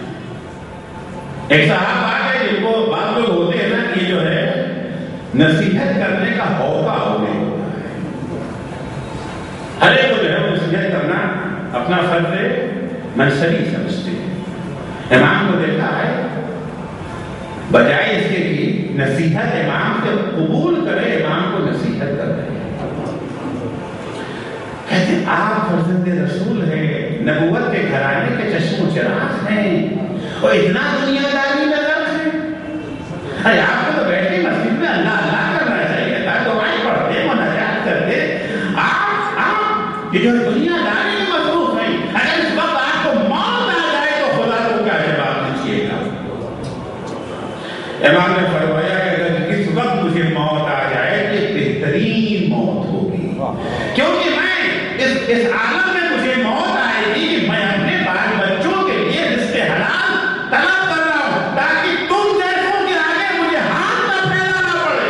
ایک صاحب آ گئے جن کو بعض لوگ ہوتے ہیں نا کہ جو ہے نصیحت کرنے کا ہوتا ہونے ہوتا ہے، ہر ایک کو جو ہے وہ نصیحت کرنا اپنا فرض منصبی سمجھتے ہیں۔ امام کو دیکھا ہے، بجائے اس کے کہ نصیحت امام سے قبول کرے، امام کو نصیحت کر رہے ہیں۔ کہتے ہیں آپ فرزند رسول ہیں، نبوت کے گھرانے کے چشم و چراغ ہیں، اور اتنا دنیا داری میں غرق ہیں۔ ارے آپ کو تو بیٹھے مسجد میں اللہ اللہ کرنا چاہیے تھا، دعائیں پڑھتے، مناجات کرتے، آپ کہ جو دنیا داری میں مصروف ہیں، اگر اس وقت آپ کو موت آ جائے تو خدا کو کیا جواب دیجیے گا؟ امام نے فرمایا کہ اگر اس وقت مجھے موت آ جائے تو یہ بہترین موت ہوگی، کیونکہ میں اس عالم میں مجھے موت آئے گی کہ میں اپنے بال بچوں کے لیے رزق حلال طلب کر رہا ہوں، تاکہ تم جیسوں کے آگے مجھے ہاتھ نہ پھیلانا پڑے۔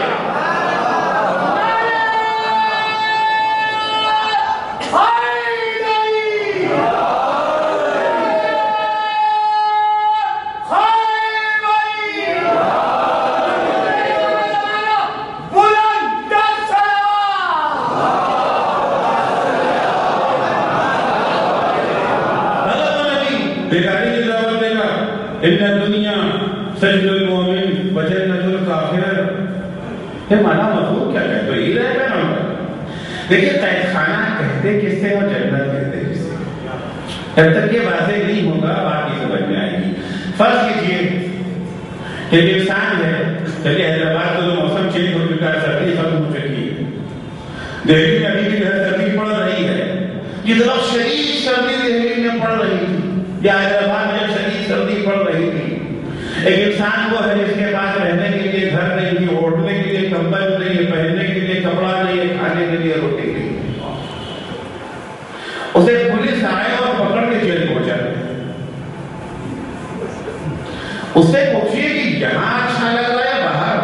بیکاری کی دعوت دے گا، ان الدنیا سجن المومن وجنت الکافر۔ یہ مانا مفہوم کیا ہے؟ تو یہ رہے گا نا۔ دیکھیے قید خانہ کہتے کس سے اور جنت کہتے کس سے؟ جب تک یہ واضح نہیں ہوگا بات نہیں سمجھ میں آئے گی۔ فرض کیجیے کہ ایک انسان ہے، چلیے حیدرآباد کا جو موسم چینج ہو چکا ہے، سردی ختم ہو چکی ہے، دہلی میں ابھی بھی جو ہے سردی پڑ رہی ہے، یہ طرف شدید سردی دہلی میں پڑ رہی تھی یا حیدرآباد میں شدید سردی پڑ رہی تھی۔ ایک انسان کو ہے جس کے پاس رہنے کے لیے گھر نہیں ہے، اوڑھنے کے لیے کمبل نہیں ہے، پہننے کے لیے کپڑا نہیں ہے، کھانے کے لیے روٹی نہیں ہے، اسے پولیس آئے اور پکڑ کے جیل پہنچا دے۔ اس سے پوچھئے کہ یہاں اچھا لگ رہا ہے باہر؟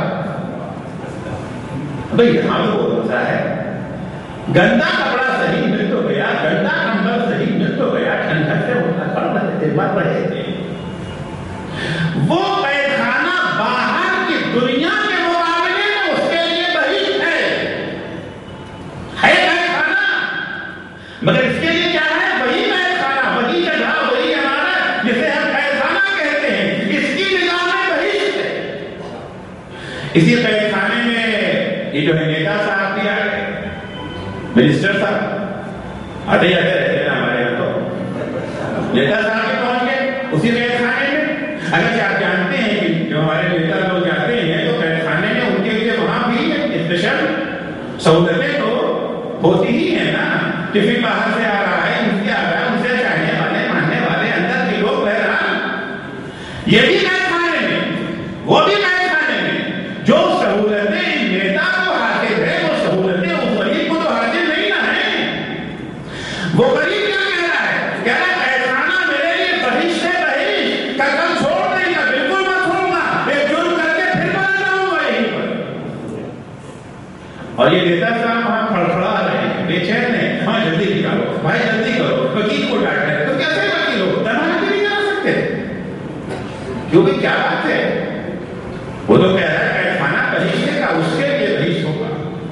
بھئی یہاں تو بہت اچھا ہے، گندا کپڑا صحیح مل تو گیا، گندا کمبل صحیح مل تو گیا، ٹھنڈک سے ہوتا کر رہے تھے، مر رہے تھے۔ وہ قید خانہ باہر کی دنیا کے مقابلے میں اس کے لیے بہشت ہے قید خانہ، مگر اس کے لیے کیا ہے؟ وہی قید خانہ، وہی جگہ، وہی عمارت جسے ہم قید خانہ کہتے ہیں، اس کی نگاہ میں بہشت ہے۔ اسی قید خانے میں یہ جو ہے نیتا صاحب بھی آئے، منسٹر صاحب آتے جاتے رہتے ہیں ہمارے یہاں، تو نیتا صاحب بھی پہنچ گئے اسی قید خانے میں۔ اگر آپ جانتے ہیں کہ جو ہمارے نیتا لوگ جاتے ہیں تو قید خانے میں ان کے لیے وہاں بھی اسپیشل سہولتیں تو ہوتی ہی ہیں نا، کہ پھر باہر سے آ رہا ہے، ان سے آ رہا ہے، ان سے چاہنے والے ماننے والے اندر کے لوگ بہرحال یہ بھی قید خانے میں، وہ بھی قید خانے میں، جو سہولتیں نیتا کو حاصل ہے وہ سہولتیں اس غریب کو تو حاصل نہیں نہ ہیں۔ وہ غریب کیا کہہ رہا ہے؟ کہہ رہا ہے قید خانہ میرے لیے بہشت ہے، بہشت کا کل چھوڑ دیں گا، بالکل مت چھوڑنا، ایک جرم کر کے پھر بنا جاؤں گا یہیں پر۔ اور یہ نیتا صاحب وہاں کھڑکھڑا رہے ہیں، بے چین ہیں، ہاں جلدی نکالو بھائی، جلدی کرو، وکیل کو ڈانٹ رہے ہیں، تو کیسے وکیل ہو؟ دماغ بھی نہیں کرا سکتے، کیونکہ کیا بات ہے؟ وہ تو کہہ رہا ہے قید خانہ بہشت کا، اس کے لیے بہشت ہوگا۔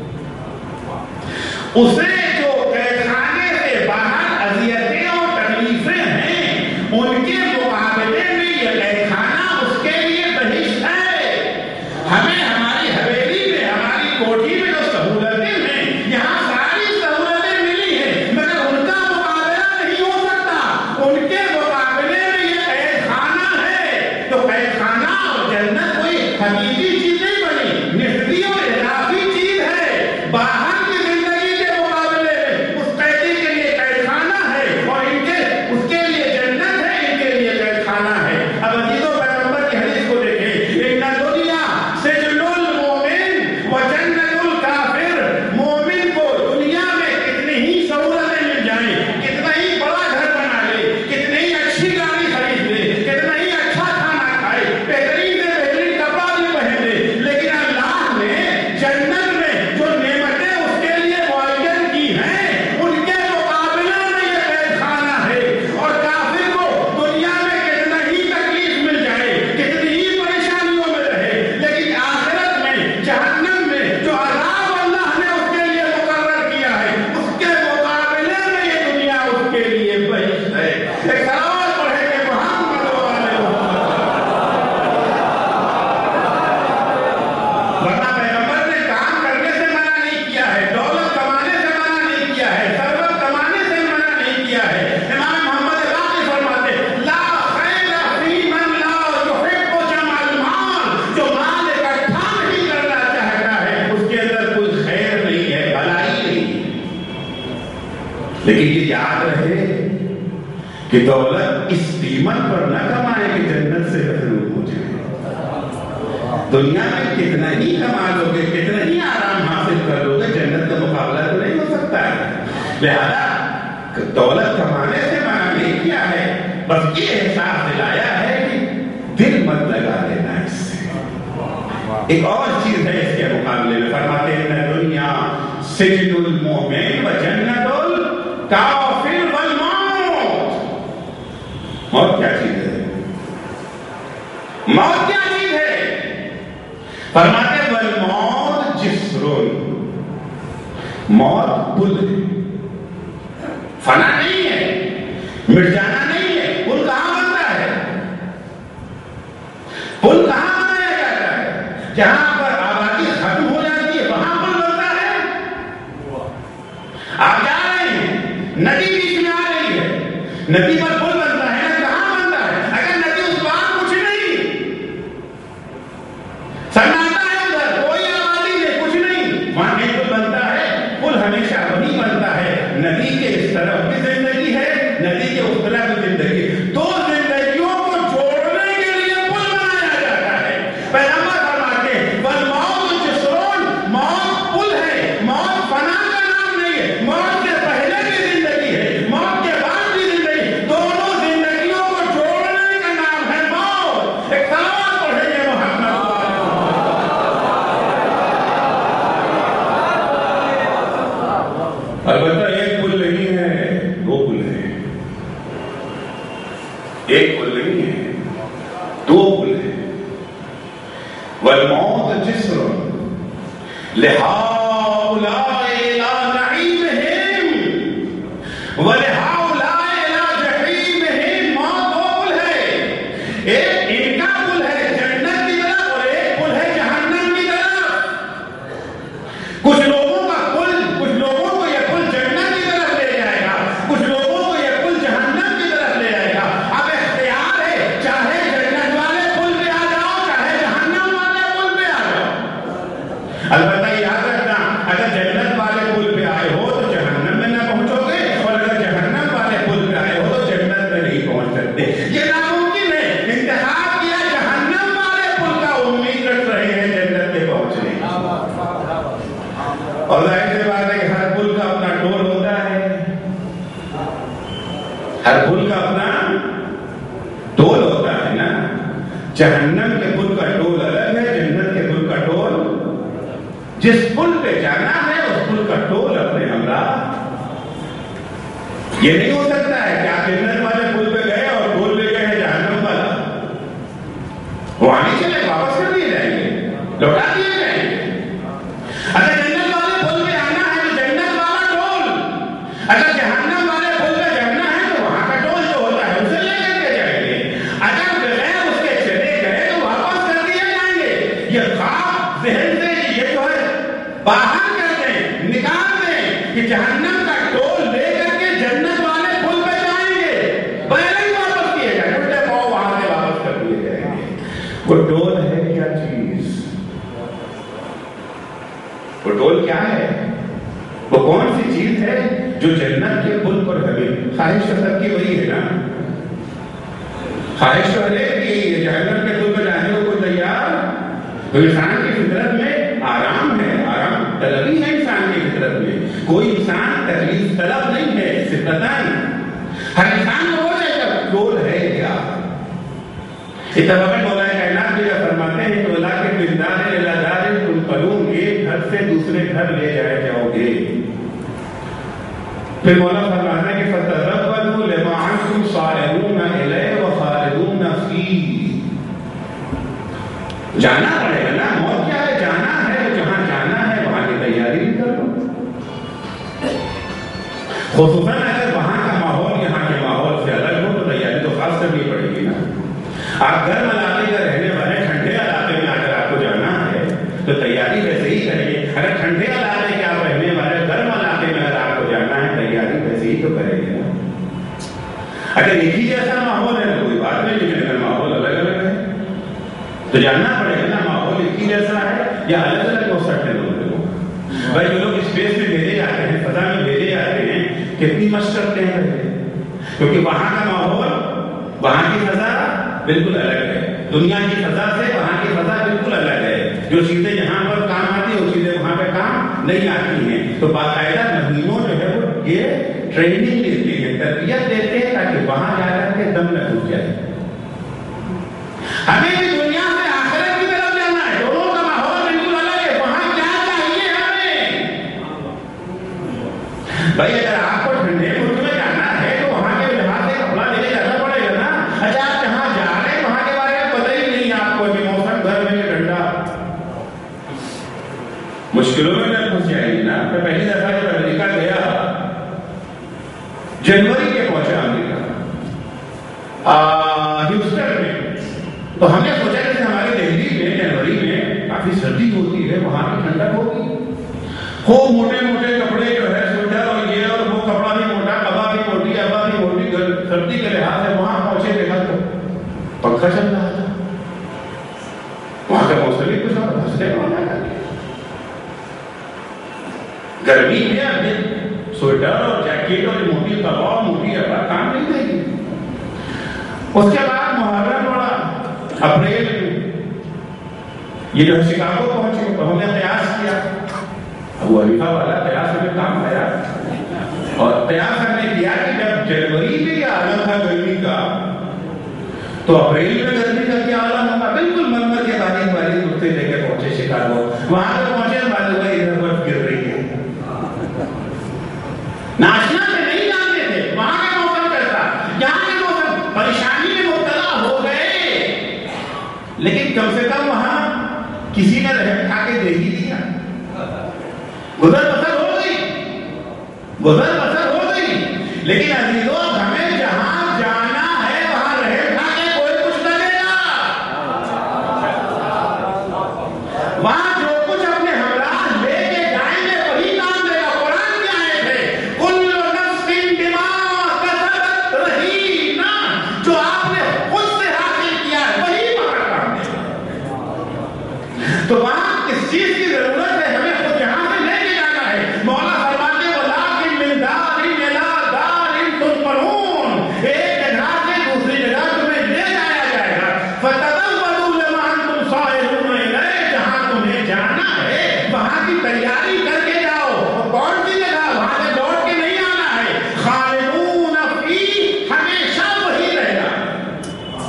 اسے جو قید خانے سے باہر اذیتیں اور تکلیفیں ہیں، ان کے مقابلے میں یہ قید خانہ اس کے لیے بہشت ہے۔ ہمیں ہماری حویلی میں، ہماری کوٹھی میں جو سہولتیں ہیں، یہاں ساری سہولتیں ملی ہیں، مگر ان کا مقابلہ نہیں ہو سکتا، ان کے مقابلے میں یہ قید خانہ ہے۔ تو قید خانہ اور جنت کوئی حقیقی چیز نہیں بنی، نسبی اور اضافی چیز ہے۔ باہر کی زندگی کے مقابلے لیکن یہ یاد رہے کہ دولت اس قیمت پر نہ کمائے کہ جنت سے محروم ہو جائے. دنیا میں کتنا ہی کما لو گے, کتنا ہی آرام حاصل کر لو گے, جنت کا مقابلہ تو نہیں ہو سکتا ہے. لہذا دولت کمانے سے منع نہیں کیا ہے, بس یہ احساس دلایا ہے کہ دل مت لگا لینا اس سے. ایک اور چیز ہے اس کے مقابلے میں, فرماتے ہیں دنیا سجن المومن و جنت الکافر والموت. موت کیا چیز ہے؟ موت کیا چیز ہے؟ فرماتے والموت جسرن, موت پل ہے, فنا نہیں ہے, مٹ جانا نہیں ہے. پل کہاں بنتا ہے؟ پل کہاں بنایا جاتا ہے؟ جہاں پر آبادی ختم ہو جاتی ہے وہاں پل بنتا ہے. آپ جا رہے ہیں, ندی بیچ میں آ رہی ہے, ندی پر پل بنتا ہے, کہاں بنتا ہے؟ اگر ندی اس بار کچھ نہیں, سناٹا ہے ادھر, کوئی آبادی نہیں, کچھ نہیں, وہاں نہیں پل بنتا ہے. پل ہمیشہ وہی بنتا ہے, ندی کے اس طرف بھی زندگی ہے, ندی کے اس طرف بھی زندگی. دو زندگیوں کو جوڑنے کے لیے پل بنایا جاتا ہے. پیغمبر فرماتے ہیں والموت جسرن, موت پل ہے, موت فنا کا نام نہیں ہے, موت سے پہلے بھی زندگی ہے, موت کے بعد بھی زندگی, دونوں زندگیوں کو جوڑنے کا نام ہے موت. ایک سلوات پڑھیں گے محمد. البتہ ایک پل نہیں ہے, دو پل ہیں. ایک پل نہیں ہے, دو پل ہیں. والموت جسر لہؤلاء الی نعیمہم ولہؤلاء الی جحیمہم. موت دو پل ہے, ایک ان کا پل ہے جنت کی طرف اور ایک پل ہے جہنم کی طرف. کچھ لوگوں کا پل, کچھ لوگوں کو یہ پل جنت کی طرف لے جائے گا, کچھ لوگوں کو یہ پل جہنم کی طرف لے جائے گا. اب اختیار ہے, چاہے جنت والے پل پہ آ جاؤ, چاہے جہنم والے پل پہ آ جاؤ. البتہ یاد رکھنا, اگر جنت والے پل پہ آئے ہو تو جہنم میں نہ پہنچو گے, اور اگر جہنم والے پل پہ آئے ہو تو جنت میں نہیں پہنچ سکتے. یہ ناممکن ہے. انتخاب کیا جہنم والے پل کا, امید رکھ رہے ہیں جنت میں پہنچنے کی. اور ظاہر سی بات ہے کہ ہر پل کا اپنا ٹول ہوتا ہے, ہر پل کا اپنا ٹول ہوتا ہے نا. جہنم کے پل کا ٹول الگ ہے, جنت کے پل کا ٹول. جس پل پہ جانا ہے اس پل کا ٹول اپنے ہمراہ. یہ نہیں ہو سکتا ہے کہ آپ جنت والے پل پہ گئے اور ٹول لے گئے ہیں جہنم والا, وہاں نہیں چلے, واپس کر دیے جائیں گے, لوٹا دیے جائیں گے. اگر جنت والے پل پہ آنا ہے تو جنت والا ٹول, اگر جہنم والے پل پہ جانا ہے تو وہاں کا ٹول جو ہوتا ہے اسے لے کر کے جائیں گے. اگر بغیر اس کے چلے گئے تو واپس کر دیے جائیں گے. یہ خواب ذہن سے یہ جو ہے باہر کر دیں, نکال دیں کہ جہنم کا ٹول لے کر کے جنت والے پل پہ جائیں گے, پہلے ہی واپس کیے جائیں گے, الٹے پاؤں وہاں سے واپس کر دیے جائیں گے. وہ ٹول ہے کیا چیز؟ وہ ٹول کیا ہے؟ وہ کون سی چیز ہے جو جنت کے پل پر ہمیں خواہش سب کی وہی ہے نا. خواہش تو ہر ایک کی ہے, جہنم کے پل پر جانے کو کوئی تیار. تو انسان کی فطرت میں آرام ہے, آرام طلبی ہے انسان کی فطرت میں. کوئی انسان تکلیف طلب نہیں ہے فطرتاً. ہر انسان کو ہو جائے گا ٹول ہے کیا. اتفاقاً مولا کائنات بھی فرماتے ہیں تو اللہ کے بندار الادار تم قلوم ایک گھر سے دوسرے گھر لے جائے جاؤ گے. پھر مولا فرماتا ہے کہ فتذبذبوا لما انتم صائرون الیہ وخالدون فیہ. جانا پڑے گا نا, موت کیا ہے, جانا ہے, جہاں جانا ہے وہاں کی تیاری بھی کر لو. خصوصاً اگر وہاں کا ماحول یہاں کے ماحول سے الگ ہو تو تیاری تو خاص کرنی پڑے گی نا. آپ گرم علاقے کا رہنے والے, ٹھنڈے علاقے میں اگر آپ کو جانا ہے تو تیاری ویسے ہی کریں گے. اگر ٹھنڈے علاقے کے آپ رہنے والے, گرم علاقے میں اگر آپ کو جانا ہے تیاری ویسے ہی تو کریں گے نا. اگر ایک ہی جیسا ماحول ہے تو کوئی بات نہیں, لیکن اگر ماحول الگ الگ ہے تو جاننا پڑے گا نا ماحول ایک ہی جیسا ہے یا الگ الگ ہو سکتے ہیں لوگوں کو. بھائی جو لوگ اسپیس میں بھیجے جاتے ہیں, فضا میں بھیجے جاتے ہیں, کتنی مشق کرتے ہیں پہلے، کیونکہ وہاں کا ماحول، وہاں کی فضا بالکل الگ ہے، دنیا کی فضا سے وہاں کی فضا بالکل الگ ہے، جو چیزیں یہاں پر کام آتی ہیں وہ چیزیں وہاں پہ کام نہیں آتی ہیں۔ تو باقاعدہ مہینوں جو ہے وہ یہ ٹریننگ لیتے ہیں، تربیت دیتے ہیں تاکہ وہاں جا کر کے دم نہ گھٹ جائے۔ ہمیں بھی دنیا سے آخرت کی طرف جانا ہے، دونوں کا ماحول بالکل الگ ہے، وہاں کیا چاہیے ہمیں؟ بھائی اگر آپ کو ٹھنڈے ملک میں جانا ہے تو وہاں کے لحاظ سے کپڑا لے کے جانا پڑے گا نا۔ اچھا آپ جہاں جا رہے ہیں وہاں کے بارے میں پتہ ہی نہیں آپ کو کہ موسم گھر میں ٹھنڈا، مشکلوں میں نہ پھنس جائے گی نا۔ میں پہلی دفعہ جب امریکہ گیا، جنوری کے پہنچا امریکہ ہیوسٹن میں، تو ہم نے سوچا کہ ہماری دہلی میں جنوری میں کافی سردی ہوتی ہے، وہاں کی ٹھنڈک ہوگی، خوب موٹے موٹے کپڑے جو ہے سویٹر اور یہ اور وہ، کپڑا بھی موٹا، کبا بھی موٹی، ابا بھی موٹی، سردی کے لحاظ سے وہاں پہنچے دیکھا تو پنکھا چل رہا تھا، وہاں کا موسم ہی کچھ اور ہنسنے والا ہے۔ گرمی میں سویٹر اور جیکٹ اور موٹی کبا اور موٹی ابا کام نہیں دے گی۔ اس کے بعد محرم پڑا اپریل میں، یہ جو شکاگو پہنچے تو ہم نے قیاس کیا، ابو حنیفہ والا قیاس میں کام آیا، اور قیاس ہم نے کیا کہ جب جنوری میں یہ عالم تھا گرمی کا، تو اپریل میں گرمی کا کیا عالم ہوگا؟ بالکل مرمر کے باریک باریک کرتے لے کے پہنچے شکاگو، وہاں پہ پہنچے معلوم ہے ادھر برف گر رہی ہے، ناشنا سے نہیں جانتے تھے وہاں کا موسم کیسا، یہاں کے موسم پریشانی میں مبتلا ہو گئے، لیکن کم سے کم وہاں کسی نے رحم کھا کے دے ہی دیا، گزر بسر ہو گئی، لیکن عزیزوں ہمیں جہاں جانا ہے وہاں رحم کھا کے کوئی کچھ نہ دے گا، وہاں جو کچھ اپنے ہمراہ لے کے جائیں گے وہی کام دے گا۔ قرآن کی آیت ہے کل نفس بما کسبت رہینا، جو آپ نے خود سے حاصل کیا ہے وہی وہاں کام دے گا۔ تو وہاں کس چیز کی ضرورت ہے؟ ہمیں خود یہاں سے لے کے جانا ہے۔ مولا فرماتے ہیں وَلَٰكِن مِّن دَارٍ إِلَىٰ دَارٍ تُنقَلُونَ، ایک جگہ سے دوسری جگہ تمہیں لے جایا جائے گا۔ فَتَزَوَّدُوا لِمَا أَنتُمْ صَائِرُونَ إِلَيْهِ، جہاں تمہیں جانا ہے وہاں کی تیاری کر کے جاؤ، اور کون سی جگہ؟ وہاں سے لوٹ کے نہیں آنا ہے، خالدون فیہ، ہمیشہ وہی رہنا ہے۔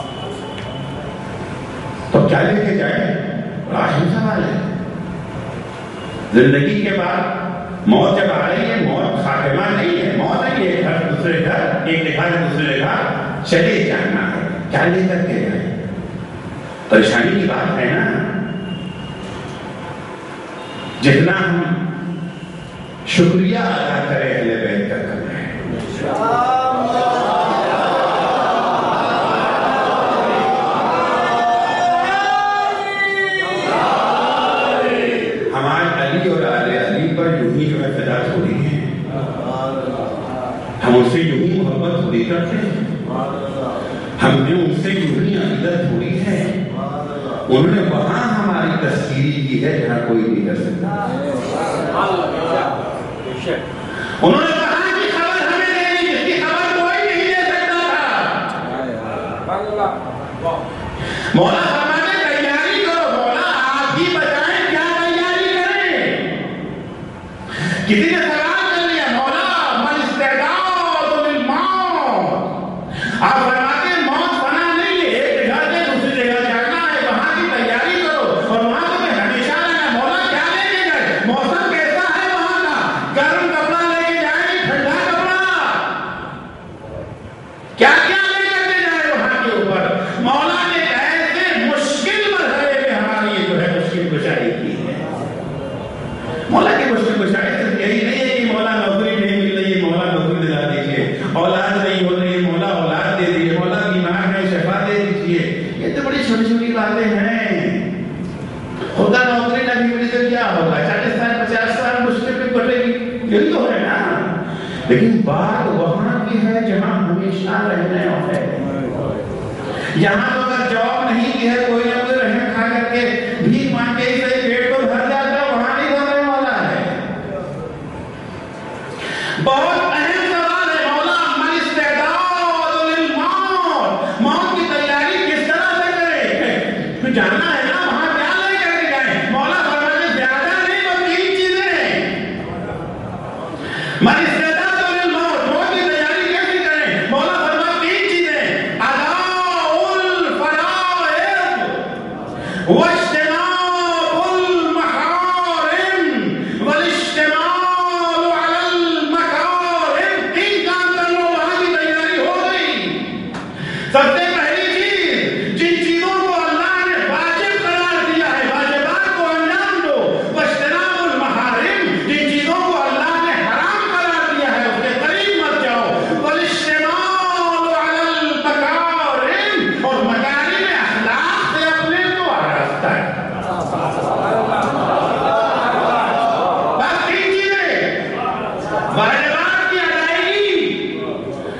تو کیا لے کے جائیں؟ بڑا اہم سوال ہے۔ زندگی کے بعد موت جب آ رہی ہے، موت خاتمہ نہیں ہے، موت ہے ایک گھر دوسرے گھر، ایک جگہ سے دوسرے جگہ چلے جانا ہے، کیا لے کر کے جائیں؟ پریشانی کی بات ہے نا، جتنا ہم شکریہ ادا کریں اہل بیت کا کرنا ہے۔ اور آل علی پر یوں ہی جو ہے فدا تھوڑی ہے، ہم ان سے یوں ہی محبت تھوڑی کرتے ہیں، ہم نے ان سے یوں ہی عقیدت تھوڑی ہے، انہوں نے وہاں ہماری تذکیری کی ہے جہاں کوئی نہیں کر سکتا، انہوں نے کہا کہ خبر ہمیں دینی جس کی خبر کوئی نہیں دے سکتا تھا۔ مولا فرماتے تیاری کرو، مولا آپ ہی بتائیں کیا تیاری کریں۔ کسی نے سوال کر لیا مولا من استعداد للموت، آپ فرماتے ہیں موت فنا نہیں ہے، ایک جگہ سے دوسری جگہ جانا ہے، وہاں کی تیاری کرو، اور وہاں تمہیں ہمیشہ رہنا۔ مولا کیا لے کے جائے؟ موسم کیسا ہے وہاں کا؟ گرم کپڑا لے کے جائیں، ٹھنڈا کپڑا، کیا کیا لے کر کے جائے وہاں کے اوپر؟ مولا نے ایسے مشکل مرحلے میں ہماری جو ہے مشکل کشائی کی ہے۔ مولا کی مشکل کشائی صرف یہی نہیں ہے کہ مولا نوکری نہیں مل رہی ہے، مولا نوکری دلا دیجیے، اولاد نہیں ہو رہی ہے، مولا اولاد دے دیجیے، مولا بیمار ہے شفا دے دیجیے، یہ تو بڑی چھوٹی چھوٹی باتیں ہیں۔ خدا نوکری نہ ملی تو کیا ہوگا؟ 40 سال 50 سال مشکل میں کٹے گی، یہی تو ہے نا۔ لیکن بات وہاں کی ہے جہاں ہمیشہ رہنا ہے، یہاں تو اگر جاب نہیں کی ہے کوئی نہ کوئی رحم کھا کر کے بھیک مانگ کے ہی صحیح پیٹ کو بھر جاتا ہے، وہاں نہیں بھرنے والا ہے۔ بہت اہم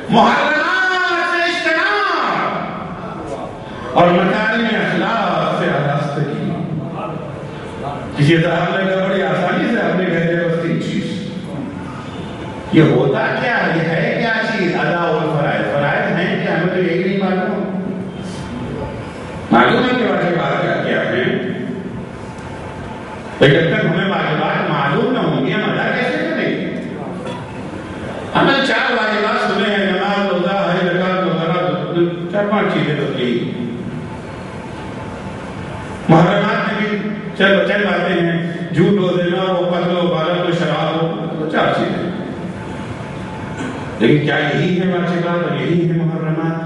محرمات سے اجتناب اور مکارم اخلاق سے آراستگی۔ کسی صاحب نے کہا بڑی آسانی سے آپ نے کہہ دیا بس 3 چیز۔ یہ ہوتا کیا ہے؟ یہ ہے کیا چیز؟ ادا والفرائض۔ فرائض ہیں کیا؟ ہمیں تو یہی نہیں معلوم۔ معلوم ہے کہ واجبات کیا ہیں، لیکن جب تک ہمیں واجبات معلوم نہ ہوں گے ہم ادا کیسے کریں گے؟ ہم نے 4 واجبات سنے ہیں، نماز، روزہ، حج، زکات وغیرہ، 4-5 چیزیں تو یہی۔ محرمات میں بھی چند باتیں ہیں، جھوٹ ہو دینا ہو، قتل و غارت و شراب ہو، 4 چیزیں۔ لیکن کیا یہی ہے واجبات اور یہی ہے محرمات؟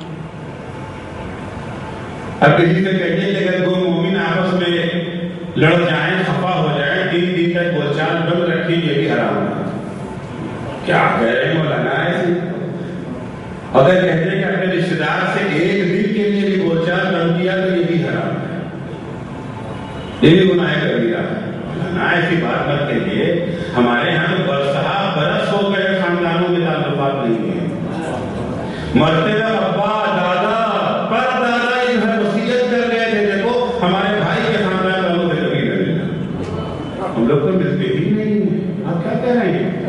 اب کسی سے کہیے کہ اگر 2 مومن آپس میں لڑ جائیں، خفا ہو جائیں، 3 دن تک بول چال بند رکھی، یہ بھی حرام ہے۔ کیا کہہ رہے ہیں مولانا؟ ایسے اگر کہتے ہیں کہ اپنے رشتے دار سے 1 دن کے لیے بھی بول چال بند کیا تو یہ بھی حرام ہے، یہ بھی گناہ کبیرہ ہے۔ مولانا ایسی بات مت کہیے، ہمارے یہاں تو برس ہو گئے خاندانوں میں تعلقات نہیں ہیں، مرتے وقت ابا دادا پر دادا جو ہے وصیت کر گئے تھے دیکھو ہمارے بھائی کے خاندان والوں سے کبھی نہ ملنا، ہم لوگ تو ملتے ہی نہیں ہیں۔ آپ کیا کہہ رہے ہیں؟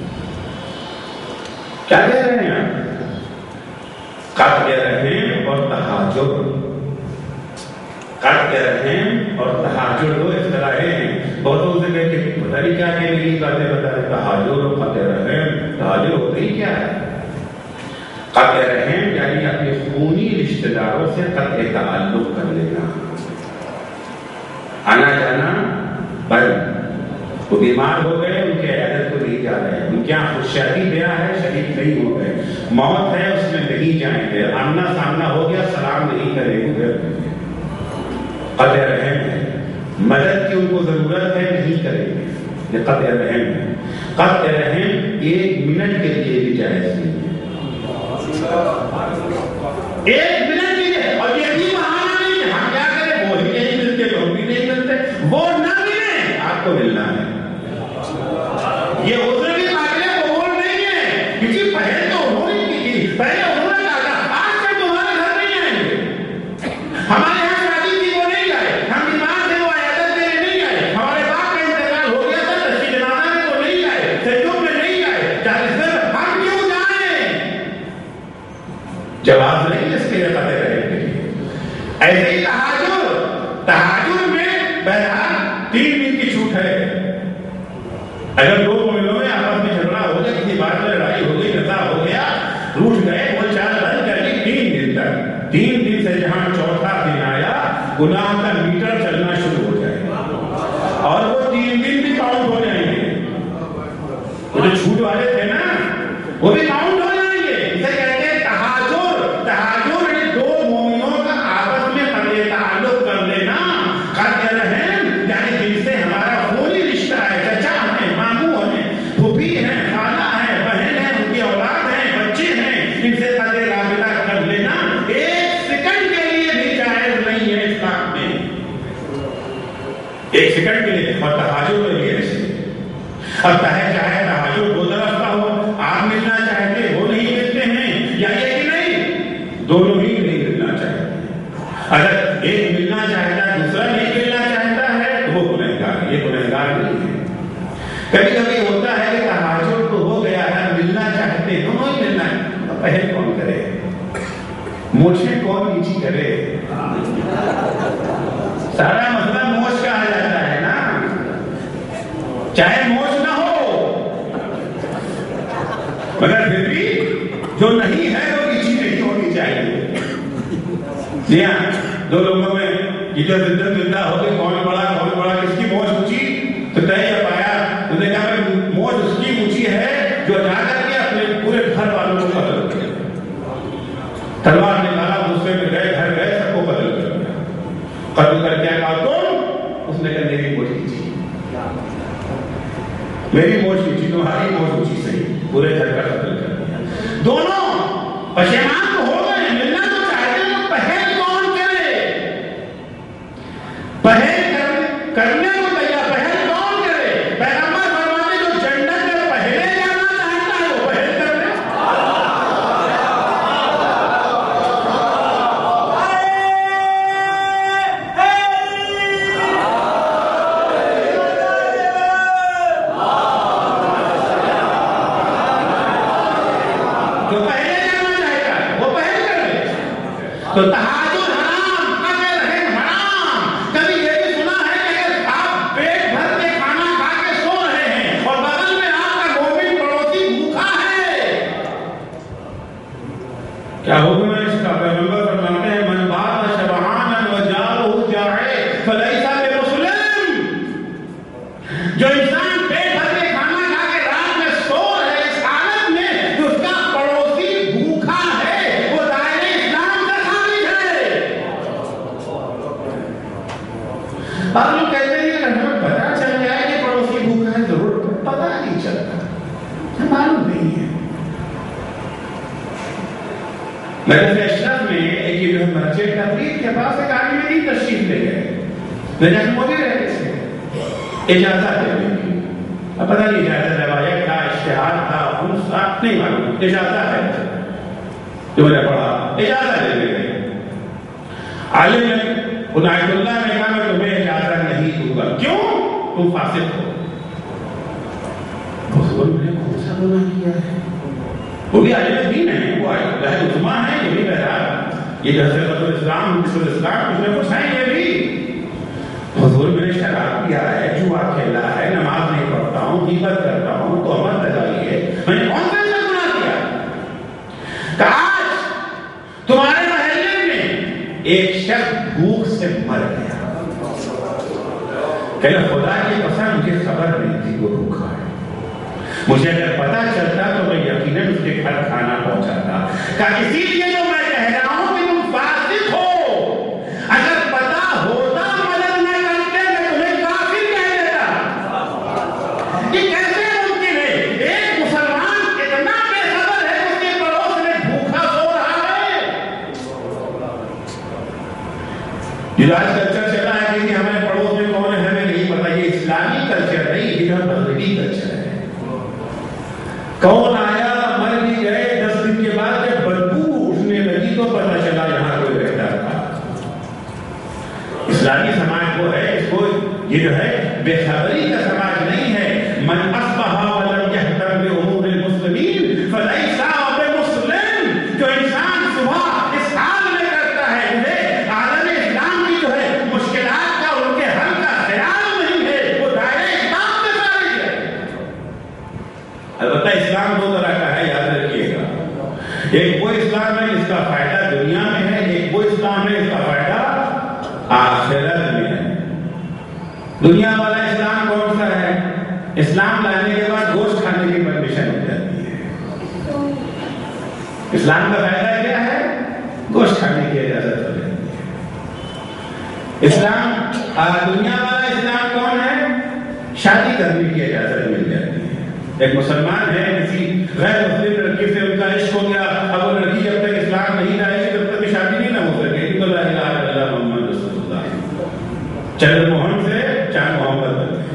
کیا کہہ رہے ہیں آپ؟ قطع رحم اور تہاجر، قطع رحم اور تہاجر دو اصطلاحیں ہیں۔ بہتوں سے کہتے ہیں پتہ نہیں کیا کہ نہیں باتیں بتا رہے، تہاجر اور قطع رحم، تہاجر ہوتا ہی کیا ہے؟ قطع رحم یعنی اپنے خونی رشتہ داروں سے قطع تعلق کر لینا، آنا جانا بند۔ وہ بیمار ہو گئے، ان کے عیادت کو نہیں جا رہے ہیں، ان کے یہاں شادی بیاہ ہے، شریک نہیں ہو گئے، موت ہے اس میں نہیں جائیں گے، آمنا سامنا ہو گیا سلام نہیں کریں گے، قطع رحم ہے۔ مدد کی ان کو ضرورت ہے، نہیں کریں گے، یہ قطع رحم ہے۔ قطع رحم 1 منٹ کے لیے بھی جائز نہیں ہے، 1 منٹ کے لیے۔ اور یہ بھی بہانہ نہیں ہے ہم کیا کریں، وہ ہی نہیں ملتے تو ہم بھی نہیں ملتے، وہ نہ ملے آپ کو ملنا ہے، یہ عذر بھی قابل قبول نہیں ہے، کیونکہ پہلے تو انہوں نے کی تھی، پہلے انہوں نے کہا آج تک تمہارے گھر نہیں آئیں گے، ہمارے یہاں شادی تھی وہ نہیں آئے، ہم بیمار تھے وہ عیادت دینے نہیں آئے، ہمارے باپ کا انتقال ہو گیا تھا تشریف جنازہ میں وہ نہیں آئے، سجدوں میں نہیں آئے، ہم کیوں جائیں؟ جواب نہیں اس کے لیے قطع رحم کے لیے۔ ایسے ہی تہاجر میں بہرحال 3 دن کی چھوٹ ہے۔ اگر 2 مومنوں میں آپس میں جھگڑا ہو گیا، کسی بات میں لڑائی ہو گئی، نزاع ہو گیا، روٹھ گئے، بول چال بند کر لی، 3 دن تک، 3 دن سے جہاں 4تھا دن آیا گناہ کا میٹر چلنا شروع ہو جائے گا، اور وہ 3 دن بھی کاؤنٹ ہو جائیں گے۔ وہ جو چھوٹ والے تھے نا وہ بھی کاؤنٹ ہو جائیں گے۔ اسے کہتے ہیں تہاجر، تہاجر یعنی 2 مومنوں کا آپس میں قطع تعلق کر لینا۔ قطع رحم یعنی جن سے ہمارا خونی رشتہ ہے، چچا ہیں، ماموں ہیں، پھوپھی ہیں، خالہ ہیں، بہن ہیں، ان کی اولاد ہیں، بچے ہیں، ان سے قطع رابطہ کر لینا 1 سیکنڈ کے لیے بھی جائز نہیں ہے اسلام میں، 1 سیکنڈ کے لیے۔ اور تہاجر میں بھی ایسے، اب چاہے تہاجر 2 طرف کا ہو، آپ ملنا چاہتے وہ نہیں ملتے ہیں، یا یہ کہ نہیں دونوں ہی نہیں ملنا چاہتے۔ اگر ایک ملنا چاہتا ہے دوسرا نہیں ملنا چاہتا ہے تو وہ گنہگار ہے، یہ گنہگار نہیں ہے۔ کبھی کبھی ہوتا ہے کہ تہاجر تو ہو گیا ہے، ملنا چاہتے ہیں دونوں ہی ملنا ہے، تو پہل کون کرے، موچھیں کون نیچی کرے؟ سارا مسئلہ موچھ کا آ جاتا ہے نا، چاہے موچھ نہ ہو مگر پھر بھی جو نہیں ہے وہ نیچی نہیں ہونی چاہیے۔ جی ہاں، 2 لوگوں میں یہ جو زندہ ہو گئی، کون بڑا کس کی موچ اونچی، تو طے یہ پایا، انہوں نے کہا کہ موچ اس کی اونچی ہے جو جا کر کے اپنے پورے گھر والوں کو قتل کر دیا، تلوار نکالا، غصے میں گئے، گھر گئے، سب کو قتل کر دیا۔ قتل کر کے کہا تم، اس نے کہا میری موچ نیچی، میری موچ نیچی، تمہاری موچ اونچی صحیح، پورے گھر کا قتل کر دیا۔ دونوں پشیمان تو ہو گئے، ملنا تو چاہتے ہیں، پہل کون کرے، پہل کرنے کو تیار، پہل کون کرے؟ پیغمبر فرماتے جو جنت میں پہلے جانا چاہتا ہے وہ پہل کر لے، جو پہلے جانا چاہتا ہے وہ پہل کر لے. تو تہاجد حرام، قبر ہے حرام. کبھی یہ بھی سنا ہے کہ اگر آپ پیٹ بھر کے کھانا کھا کے سو رہے ہیں اور بغل میں آپ کا مومن پڑوسی بھوکا ہے، کیا حکم ہے اس کا؟ پیغمبر فرماتے ہیں من بات شبعانا وجارہ جائع فلیس بمسلم. جو انسان پیٹ بھر کے کھانا کھا کے رات میں سو رہے اس حالت میں کہ اس کا پڑوسی بھوکا ہے، وہ دائرے اسلام سے خارج ہے. بعض لوگ کہتے ہیں کہ ہمیں پتا چل جائے کہ پڑوسی بھوکا ہے، ضرور پتا نہیں چلتا، معلوم نہیں ہے. مدرسہ اشرف میں ایک مسجد تقریر کے پاس ایک آدمی میری تشریف لے گئے. میں نے موجود رہے تھے اجازت دینے کی. اب پتہ نہیں اجازت روایت تھا، اشتہار تھا، خمس تھا، نہیں معلوم. اجازت ہے جو میں نے پڑھا، اجازت دے گئے. عالم عنایت اللہ نے کہا میں تمہیں اجازت نہیں دوں گا. کیوں؟ تم فاسق ہو. حضور نے کون سا گناہ کیا ہے؟ وہ بھی عالم دین ہے، وہ اہل عظما ہے. یہ بھی بہرحال یہ جو حضرت الاسلام حضرت الاسلام کچھ نہ کچھ ہے. یہ بھی حضور میں نے شراب کیا ہے، جوا کھیلا ہے، نماز نہیں پڑھتا ہوں، غیبت کرتا ہوں، تہمت لگائی ہے. میں نے کون سا ایسا گناہ کیا کہ آج تمہارے محلے میں ایک شخص بھوک سے مر گیا؟ کہ خدا کی قسم مجھے خبر نہیں تھی وہ بھوکا ہے. مجھے اگر پتا چلتا تو میں یقیناً اس کے گھر کھانا پہنچاتا. کہ اسی لیے جو میں کہہ رہا ہوں کہ تم فاسق ہو. اگر پتا ہوتا مدد نہ کرتے میں تمہیں کافر کہہ دیتا. یہ کیسے ممکن ہے؟ ایک مسلمان اتنا بے خبر ہے کہ اس کے پڑوس میں بھوکا سو رہا ہے. یہ آج کلچر چلا ہے کہ ہمیں پڑوس میں کون ہے ہمیں نہیں پتا. یہ اسلامی کلچر نہیں، یہ مغربی کلچر ہے. کون آیا مر بھی گئے، 10 دن کے بعد جب بدبو اٹھنے لگی تو پتہ چلا یہاں کوئی رہتا تھا. اسلامی سماج وہ ہے، اس کو یہ جو ہے بے خبری کا سماج نہیں ہے. من اصبح ولم یهتم بامور المسلمین فلیس بمسلم. جو انسان صبح اس حال میں کرتا ہے مجھے عالم اسلام کی جو ہے مشکلات کا ان کے حل کا خیال نہیں ہے، وہ دائرہ اسلام سے خارج ہے. البتہ اسلام دو طرح کا ہے، یاد رکھیے گا. ایک وہ اسلام ہے جس کا فائدہ دنیا میں ہے، ایک وہ اسلام ہے جس کا فائدہ آخرت میں ہے. دنیا والا اسلام کون سا ہے؟ اسلام لانے کے بعد گوشت کھانے کی پرمیشن ہو جاتی ہے. اسلام کا فائدہ کیا ہے؟ گوشت کھانے کی اجازت ہو جاتی ہے. اسلام دنیا والا اسلام کون ہے؟ شادی کرنے کی اجازت مل جاتی ہے. ایک مسلمان ہے، کسی غیر مسلم لڑکی سے ان کا عشق ہو گیا. اب وہ لڑکی جب تک اسلام نہیں لائے گی تب تک شادی نہیں نہ ہو سکے. تو لا الہ الا اللہ محمد رسول اللہ. چندر موہن سے چاند محمد بن گئے.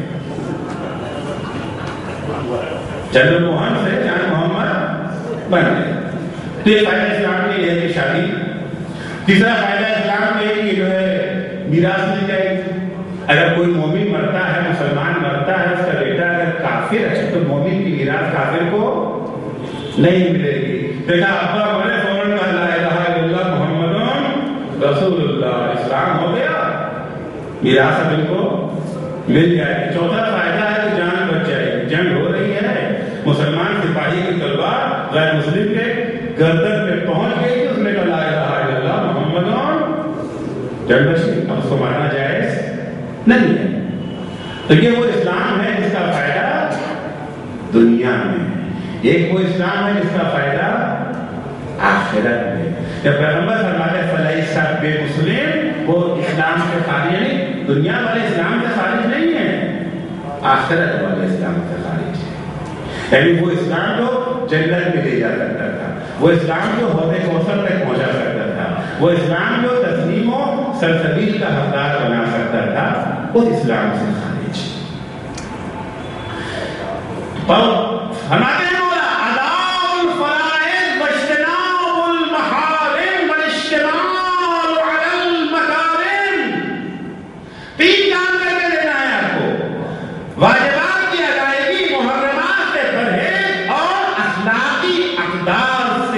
چندر موہن سے چاند محمد بن گئے. تو یہ فائدہ اسلام کے یہ ہے کہ شادی. تیسرا فائدہ اسلام کے یہ جو ہے میراث مل جائے گی. اگر کوئی مومن مرتا ہے، مسلمان مرتا ہے، اس کا بیٹا اگر کافر ہے تو مومن کی میراث کافر کو نہیں ملے گی. بیٹا ابا مرے فوراً کہا لا الہ الا اللہ محمد رسول اللہ. اسلام ہو گیا، میراث اب ان کو مل جائے گی. چوتھا فائدہ ہے کہ جان بچ جائے گی. جنگ ہو رہی ہے، مسلمان سپاہی کی تلوار غیر مسلم کے گردن پہ پہنچ گئی تو اس نے کہا لا الہ الا اللہ محمد. جنگ بچ گئی، اب اس کو مارنا جائز نہیں ہے. تو یہ وہ اسلام ہے جس کا فائدہ دنیا میں. ایک وہ اسلام ہے جس کا فائدہ آخرت میں. جب پیغمبر فرماتے فلیس بمسلم، وہ اسلام سے خارج نہیں، دنیا والے اسلام سے خارج نہیں ہے، آخرت والے اسلام سے خارج ہے. یعنی وہ اسلام جو جنت میں لے جا سکتا تھا، وہ اسلام جو حوض کوثر تک پہنچا سکتا تھا، وہ اسلام جو تسلیم و سلسبیل کا حقدار بنا سکتا تھا، اس اسلام سے خارج. ہمارے مولا اداء الفرائض واجتناب المحارم والاشتغال علی المکارم. 3 کام کر کے دینا ہے آپ کو: واجبات کی ادائیگی، محرمات سے پرہیز اور اخلاقی اقدار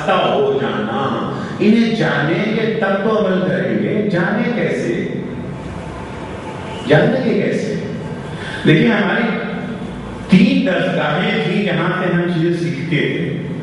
وابستہ ہو جانا. انہیں جانیں گے تب تو عمل کریں گے. جانے کیسے؟ جاننے کے کیسے؟ دیکھیں ہماری 3 درسگاہیں تھیں جہاں سے ہم چیزیں سیکھتے تھے.